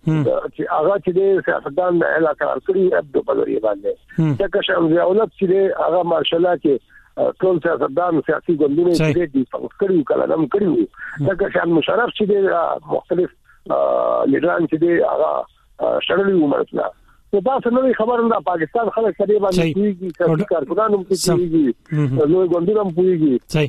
S9: چې هغه چې د سیاستدان نه علاقه کړی ابدو په لري باندې دا که شم ضیاءالله چې هغه مارشاله کې ټول سیاستدان سیاسي ګوندونه چې دي څنګه کړیو کله نم کړیو دا که شم مشرف چې د مختلف لیډران چې دي هغه شړلې ومرتله نو دا څنګه خبره ده پاکستان خلک سره باندې کیږي کارکونانو کیږي نو ګوندونه کیږي
S5: صحیح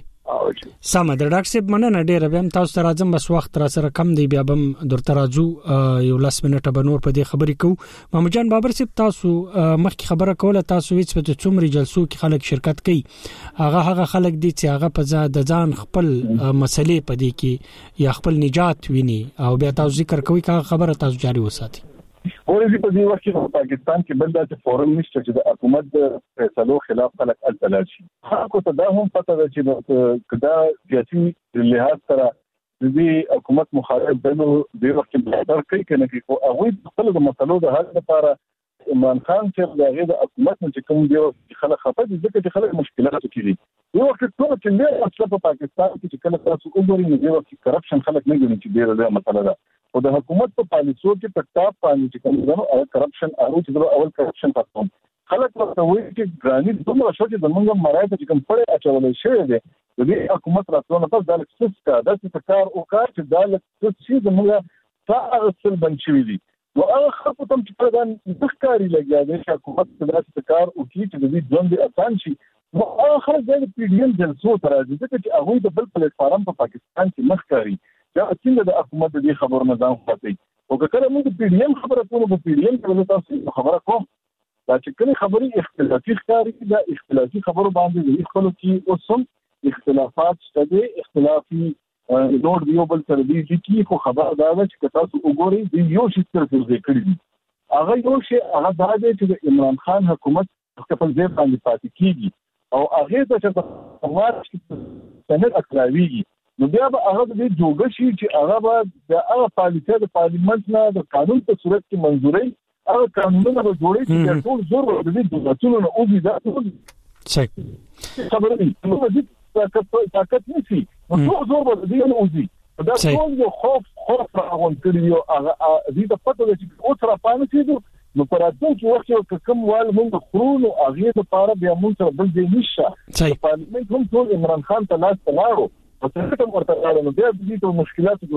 S5: سم د ډاکټر صاحب مننه ډیره به تاسو ته راځم بس وخت را سره کم دی بیا بم درته راځو یو لاس منټه به نور په دې خبرې کوو محمد جان بابر صاحب تاسو مخکې خبره کوله تاسو هیڅ په څومره جلسو کې خلک شرکت کوي هغه هغه خلک دي چې هغه په ځا د ځان خپل مسلې په دې کې یا خپل نجات ویني او بیا تاسو ذکر کوي که خبره تاسو جاری وساتي
S6: ورته په دې وخت کې پاکستان کې بل د فورم نشته چې د حکومت د فیصلو خلاف خلک التلال شي خلکو ته دا هم پته ده چې کدا سیاسي لحاظ سره د دې حکومت مخالف دلو د وخت په اړه کوي کنه کې او هغه خپل د مسلو د حل لپاره عمران خان چې د غیر حکومت چې کوم دی خلک خپه دي ځکه چې خلک مشکلات کوي یو وخت ټول چې له اصل په پاکستان کې چې کله تاسو وګورئ نو د وخت کرپشن خلک نه ګڼي چې ډیره لویه مسله ده او د حکومت په پالیسو کې په ټاپ باندې چې کوم نو او کرپشن او چې اول کرپشن ختم خلک ورته وایي چې ګرانی دومره شو چې زمونږ مرایت چې کوم پړې اچولې شوی دی د دې حکومت راتلو په دال کې څه د څه کار او کار چې دال څه چې زمونږ تاسو بن شوی دی نو هغه خلکو ته چې په دان ذکرې لګیا دی چې حکومت د داسې کار او کې چې د دې ژوند آسان شي نو هغه خلک د پی ډی ایم جلسو تر راځي چې هغه د بل پلیټ فارم په پاکستان کې مخ کاری دا څنګه د حکومت د خبرو نظام خاطي او کله موږ پی ډی ایم خبره کوو په پی ډی ایم کې تاسو خبره کوم دا چې کله خبري اختلافي ښکاري دا اختلافي خبرو باندې د خلکو کې اوسم اختلافات شته اختلافي نور دیو بل سره دي چې خو خبر دا ده چې تاسو وګورئ د یو شي تر څو کړی هغه یو شي هغه دا دی چې د عمران خان حکومت خپل ځای باندې پاتې کیږي او هغه د چې په مارچ کې سند اکلاویږي نو بیا به هغه د جوړ شي چې هغه به د هغه پالیسي د پارلیمنت نه د قانون په صورت کې منځوري هغه قانونونه به جوړي چې ټول زور د دې دولتونو نه اوږي دا
S5: صحیح
S6: خبره دي نو د دې طاقت نشي نو زور به دې نه اوږي دا ټول یو خوف خوف راغون کړی یو هغه دې د پته چې اوس را پانه کېدو نو پر راتلونکي وخت یو کوم وال موږ خورونو هغه لپاره بیا موږ سره بل ځای نشته پارلیمنت هم ټول عمران خان ته لاس تلاړو او څنګه تم ورته راغله نو بیا دې ته مشکلات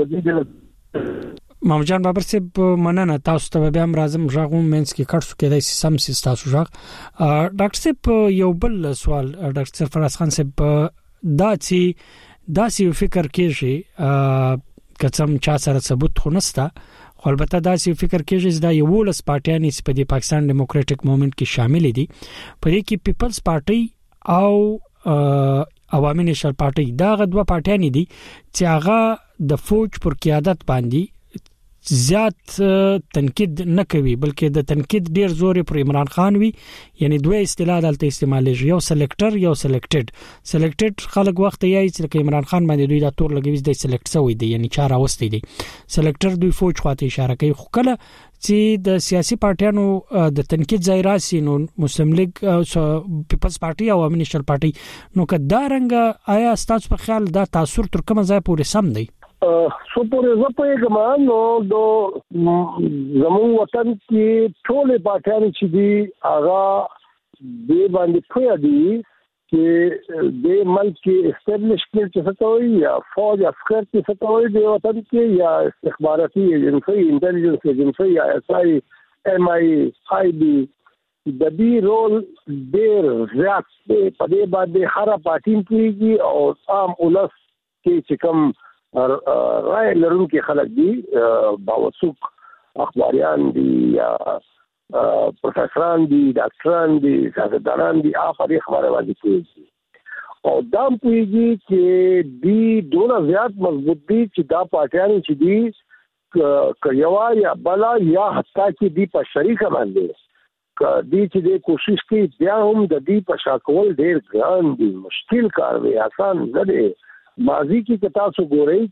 S6: وځي
S5: مام جان بابر صاحب مننه تاسو ته بیا هم راځم ژغوم مینس کې کړ شو کېدای سم سي تاسو ژغ ډاکټر صاحب یو بل سوال ډاکټر سرفراز خان صاحب دا چې دا سی فکر کېږي کڅم چا سره ثبوت خو نستا خو البته دا سی فکر کېږي دا یو ولس پارټیانی چې په دې پاکستان ډیموکراټک موومېنټ کې شامل دي په دې کې پیپلز پارټي او عوامي نېشنل پارټي دا غوډه پارټیانی دي چې هغه د فوج پر قیادت باندې زیات تنقید نه کوي بلکې د تنقید ډیر زور پر عمران خان وی یعنی دوه اصطلاح دلته استعمالېږي یو سلیکټر یو سلیکټډ سلیکټډ خلک وخت یې چې عمران خان باندې دوی دا تور لګوي د سلیکټ سوی دی یعنی چاره واستي دي سلیکټر دوی فوج خواته اشاره کوي خو کله چې د سیاسي پارټیانو د تنقید ځای راسي نو مسلم لیگ پیپلز پارټي او عوامي نېشنل پارټي نو که دا رنګ آیا تاسو په خیال دا تاثیر تر کومه ځای پورې سم دی
S9: سو پورې زه په یوه نو د زموږ وطن کې ټول پارټیان چې دي هغه د باندې پوهه دي چې د ملک کې اسټابلیشمنت څه ته وایي یا فوج عسكر څه ته وایي د وطن کې یا استخباراتي ایجنسی انټيليجنس ایجنسی یا اس آی ایم آی آی بي د دې رول ډېر زیات دی په دې باندې هر پارټي کېږي او عام ولس کې چې کوم رائے لرونکي خلک دي باوثوق اخباریان دي یا پروفیسوران دي ډاکټران دي سیاستدانان دي هغه په خبره باندې کوي او دا پوهیږي چې دی ډونه زیات مضبوط دي چې دا پارټیان چې دي کيوا یا بلا یا حتی چې دی په شریکه باندې دی چې د کوشش کوي بیا هم د دې په شاکول ډیر ګران دي مشکل کار دی آسان نه دی ماضی کې کتا سو ګورې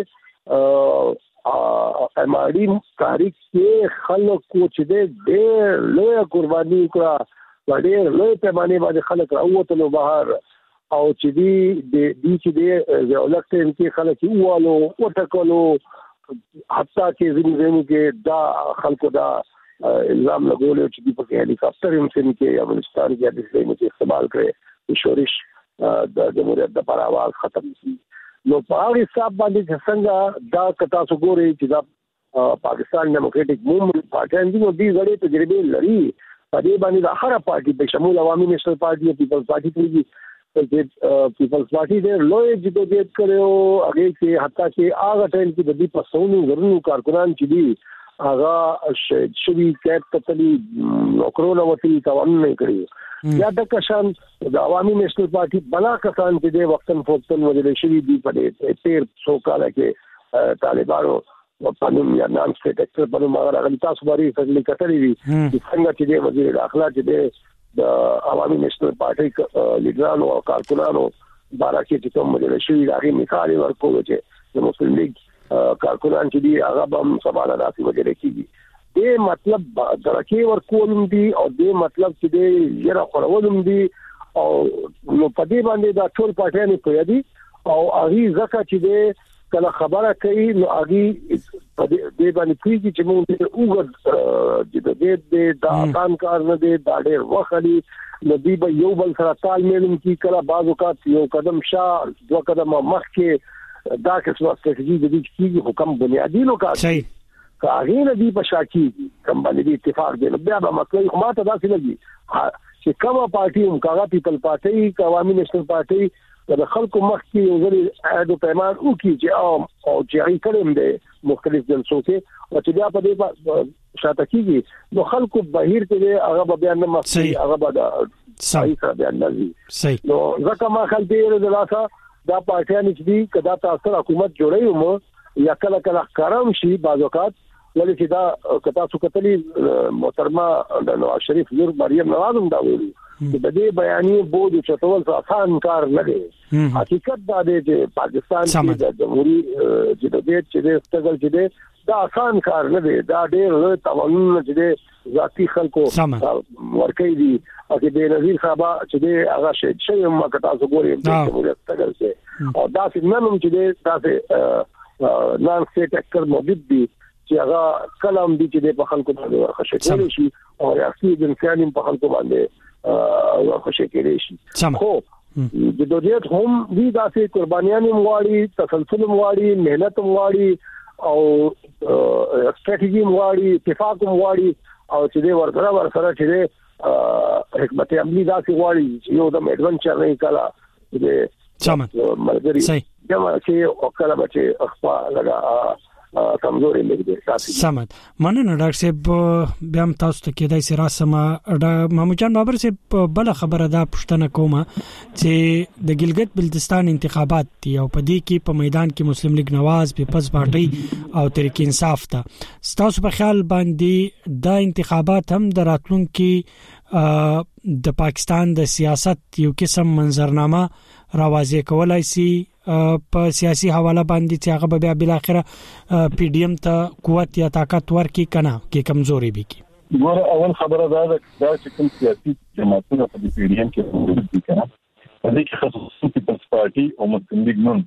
S9: چې ام آر ډي تاریخ کې خلک کو چې ډېر لوی قرباني کړه ډېر لوی پیمانه باندې خلک راووتلو بهر او چې دی د دې چې د الکټین کې خلک یوالو وټکلو حتی چې زموږ کې دا خلکو دا الزام لګول چې په کې هلي کاپټر هم سن کې افغانستان کې د دې مو استعمال کړي شورش د جمهوریت د پر आवाज ختم شي نو په هغه حساب باندې څنګه دا کتا سو ګوري چې دا پاکستان ډیموکراټک موومېنټ پارټي نو دې غړي تجربه لري په دې باندې د هر پارټي په شمول عوامي نېشنل پارټي او پیپلز پارټي کې چې پیپلز پارټي دې لوی جدوجہد کړو هغه کې حتی چې هغه ټایم کې د دې په سونو غرونو کارکونان چې دي هغه شوی کېټ کتلی نوکرونه وتی توان نه کړی یا د کشان د عوامي نېشنل پارټي بلا کسان چې د وختن فوکتن وجلې شوی دی په دې تیر څو کاله کې طالبانو قانون یا نام سټیټ ایکټر په نوم هغه تاسو باندې فضلې کتلې دي چې څنګه چې د وزیر داخله چې د عوامي نېشنل پارټي لیډرانو او کارکونانو بارا کې چې کوم وجلې شوی هغه مثال ورکول چې د مسلم لیگ کارکونان چې دی هغه هم سباله راسي وجلې کیږي دې مطلب درکې ورکولم دي او دې مطلب چې دې یره خورولم دي او نو په دې باندې دا ټول پارټیان په یادي او هغه ځکه چې دې کله خبره کوي نو هغه په دې باندې کیږي چې موږ وګور چې دې دې دا کام کار نه دي دا ډېر وخلي نو دې به یو بل سره تالمیل کی کله بعض وخت یو قدم شا دوه قدم مخکې دا څه ستراتیژي د دې کیږي حکم بنیادی نو کار صحیح کاغې نه دی په شاکی کوم باندې اتفاق دی بیا به مطلب خو ماته داسې لګي چې کومه پارټي هم کاغه پیپل پارټي عوامي نېشنل پارټي د خلکو مخ کې یو ځل اعاده پیمان وکړي چې او چې هغه کلم دی مختلف جلسو کې او چې بیا په دې شاته کیږي نو خلکو بهیر کې هغه بیان نه مخکي هغه به صحیح سره بیان نه صحیح نو ځکه ما خل دې رضا دا پارټیان چې دي کدا تاسو حکومت جوړوي مو یا کله کله کارم شي بعض وخت ولې چې دا کتا څو کتلی محترمه د نواز شریف لور مریم نواز هم دا ویلي د دې بیانیه بوج چتول آسان کار نه دی. حقیقت دا دی چې پاکستان کې د جمهوریت جديدیت چې د استقلال چې دی دا آسان کار نه دی. دا ډېر لوی توانونه چې د ذاتی خلکو ورکې دي او چې د نظیر صاحب چې د هغه شی چې ما کتا زه ګورم د جمهوریت استقلال څخه او دا چې نن چې د تاسو نان سټ اکټر موجود دي چې هغه کلام دي چې د خلکو باندې ورخه شي شي او ریاستي جنسيان په خلکو باندې ورخه شي کېږي شي. خو د جديدیت هم دي داسې قربانيان مواړي تسلسل مواړي مهنت مواړي او استراتیژي مواړي اتفاق مواړي او چې د ورسره ورسره چې د حکمت عملی داسې مواړي چې یو د ایڈونچر نه کلا د
S5: سمه
S9: ملګری جمع چې او کله چې اخفا لگا کمزوري لګي تاسو
S5: سمت مننه ډاکټر صاحب بیا هم تاسو ته کېدای سي راسمه د محمود بابر صاحب بل خبره دا پښتنه کومه چې د ګلګت بلتستان انتخابات دي او په دې کې په میدان کې مسلم لیگ نواز پیپلز پارټي او تحریک انصاف ته تاسو په خیال باندې دا انتخابات هم د راتلونکو د پاکستان د سیاست یو قسم منظرنامه راوځي کولای شي په سیاسي حواله باندې چې هغه بیا بل اخره پی ډی ایم ته قوت یا طاقت ورکړي کنه کې کمزوري به کی.
S6: ګوره اول خبره دا ده چې کوم سیاسي جماعتونه په پی ډی ایم کې موجود دي کنه په دې کې خصوصي پیپلز پارټي او مسلم لیگ نون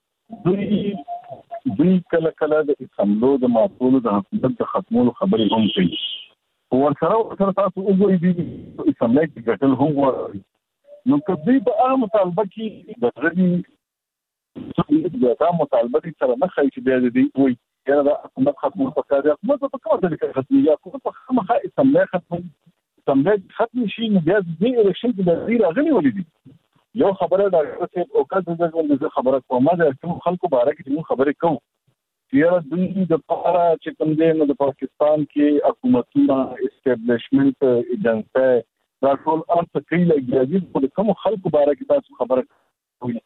S6: دوی دوی کله کله د اسمبلو د معقول د حکومت د ختمولو خبرې هم کوي. ورسره ورسره تاسو وګورئ د اسمبلی کې ګټل هم وایي نو کدی په هغه مطالبه کې د غړي دا مطالبه سره نه خای چې بیا دې وایي یا د حکومت ختمول پکاره حکومت په کومه طریقه ختمي یا حکومت په کومه اسمبلی ختم اسمبلی ختم شي نو بیا د الیکشن کې د غیر غلي ولې یو خبره دا چې او کله د خبره کومه ده چې خلکو باره کې خبرې کوو چې دوی د پاره چې کوم دی نو د پاکستان کې حکومتونه اسټابلیشمنت ایجنسی دا ټول ارڅ کوي لګیږي په کوم خلکو باره کې تاسو خبره کوئ.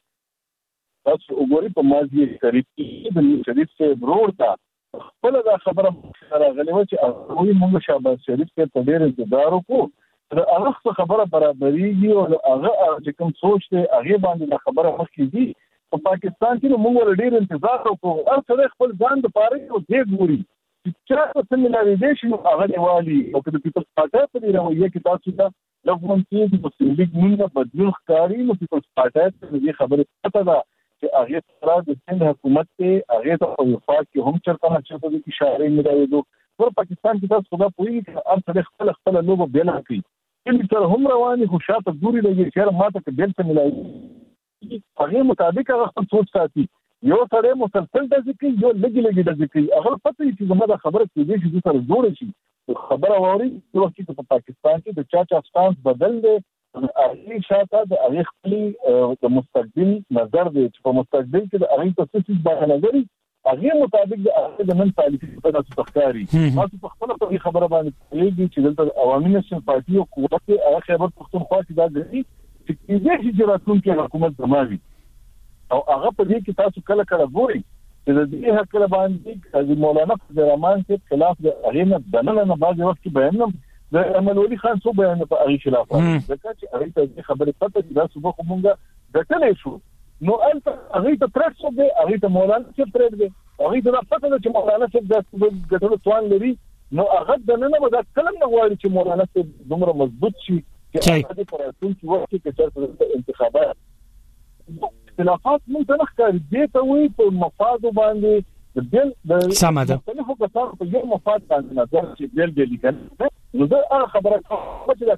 S6: تاسو وګورئ په ماضي قریب کې د شریف سے برور تا خپل دا خبره راغلی و چې هغه موږ شاباش شریف ته ډېر انتظار وکړو دا هغه خبره برابرېږي او هغه چې کوم سوچ دی هغه باندې خبره مخکې دي په پاکستان کې موږ ډېر انتظار وکړو ارڅ خپل ځان د پاره یو دی ګوري چې چا څه ملایزیشن هغه دیوالي او د پیپلز پارټي په رویه کې تاسو ته لږ کې د مسلم لیگ موږ بدلون ښکاری نو پیپلز پارټي ته دې خبره پته ده چې هغه سره د سند حکومت ته هغه ته په وفاق کې هم چرته نه چرته د اشاره ملایدو ور پاکستان کې تاسو خدا پوي چې ارڅ خپل خپل لوبه بیل کوي چې تر هم رواني خو شاته ګوري لګي چې ماته کې بیل ته ملایي هغه مطابق هغه خپل سوچ ساتي یو سره مسلسل د ذکر یو لګي لګي د ذکر هغه پته چې زموږ خبره کې دي چې سره جوړ شي خبره ووري چې وخت کې په پاکستان کې د چا چا سټانس بدل دی هغه شاته د هغه خپل د مستقبل نظر دی چې په مستقبل کې د هغه تاسیس باندې نظر هغه مطابق د هغه د من پالیسي په تاسو تخکاری تاسو په خپل په خبره باندې پیږي چې دلته عوامي نشن پارټي او قوت هغه خبر پښتونخوا کې دا دی چې دې چې راتلونکي حکومت زموږ او هغه په دې کې تاسو کله کله ګورئ چې د دې حق له باندې د مولانا فضل الرحمن کې خلاف د اغینه دنه نه بعض وخت بیان د امل ولی خان سو بیان په اغي خلاف ځکه چې هغه ته خبره پته چې دا صبح کومه ګټلې شو نو انت هغه ته ترڅ سو دی هغه ته مولانا چې پرېد دی هغه ته پته چې مولانا چې د ګټلو توان لري نو هغه دنه نه ودا کلم نه غواړي چې مولانا چې دومره مضبوط شي چې هغه په راتلونکي وخت کې چې انتخابات اختلافات مونږ ته ښکاري دي ته وي په مفاد باندې د بل د مختلفو کسانو په یو مفاد باندې نظر چې بل بل لیکل نو دا خبره کومه چې دا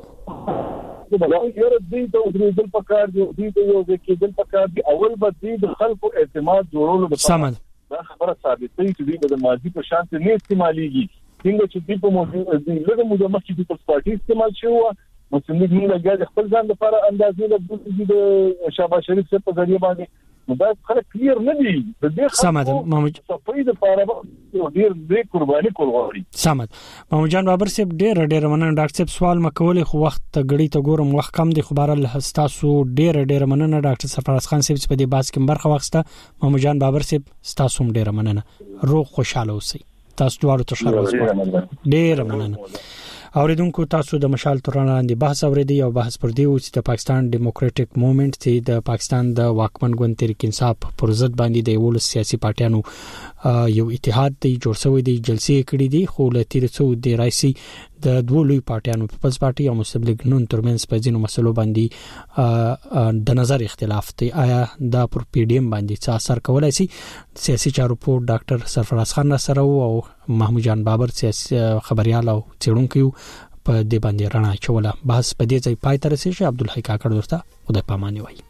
S6: کوم دا یو ردی ته د دل پکار دی د یو ځکه دل پکار دی اول به د خلکو اعتماد جوړولو لپاره دا خبره ثابتې چې د ماضي په شان نه استعماليږي څنګه چې په موضوع د لږه موده مخکې د پارټي استعمال شو مسلم لیگ نه لګیا خپل ځان لپاره اندازې لګول د شاباش شریف په ذریعہ باندې نو دا خلک کلیر نه دي د دې
S5: سمد محمود
S6: صفای د لپاره ډیر ډیر قرباني کول غواړي
S5: سمد محمود جان بابر صاحب ډیر ډیر مننه ډاکټر صاحب سوال مکولې خو وخت غړي ته ګورم وخت کم دی خو بهر تاسو ډیر ډیر مننه ډاکټر سرفراز خان صاحب په دې باس کې برخه واخسته محمود جان بابر صاحب تاسو ډیر مننه روغ خوشاله اوسئ تاسو دوه ته شروع ډیر مننه اوریدونکو تاسو د مشال توران لاندې بحث اوریدي او بحث پر دی چې د پاکستان ډیموکراټک موومېنټ چې د پاکستان د واکمن ګوند تحریک انصاف پر ضد باندې د ولس سیاسي پارټیانو یو اتحاد دی جوړ شوی دی جلسې کړې دي خو لتیر څو د رئیسي د دوه لوی پارټیانو پیپلز پارټي او مسلم لیگ نون ترمنځ په ځینو مسلو باندې د نظر اختلاف دی. آیا دا پر پی ډی ایم باندې څه اثر کولای شي؟ سیاسي چارو په ډاکټر سرفراز خان سره او محمود جان بابر سیاسي خبريال او چېرونکو په دې باندې رڼا چوله. بحث په دې ځای پای ته رسیږي. عبدالحی کاکړ ورته خدای پاماني وایي.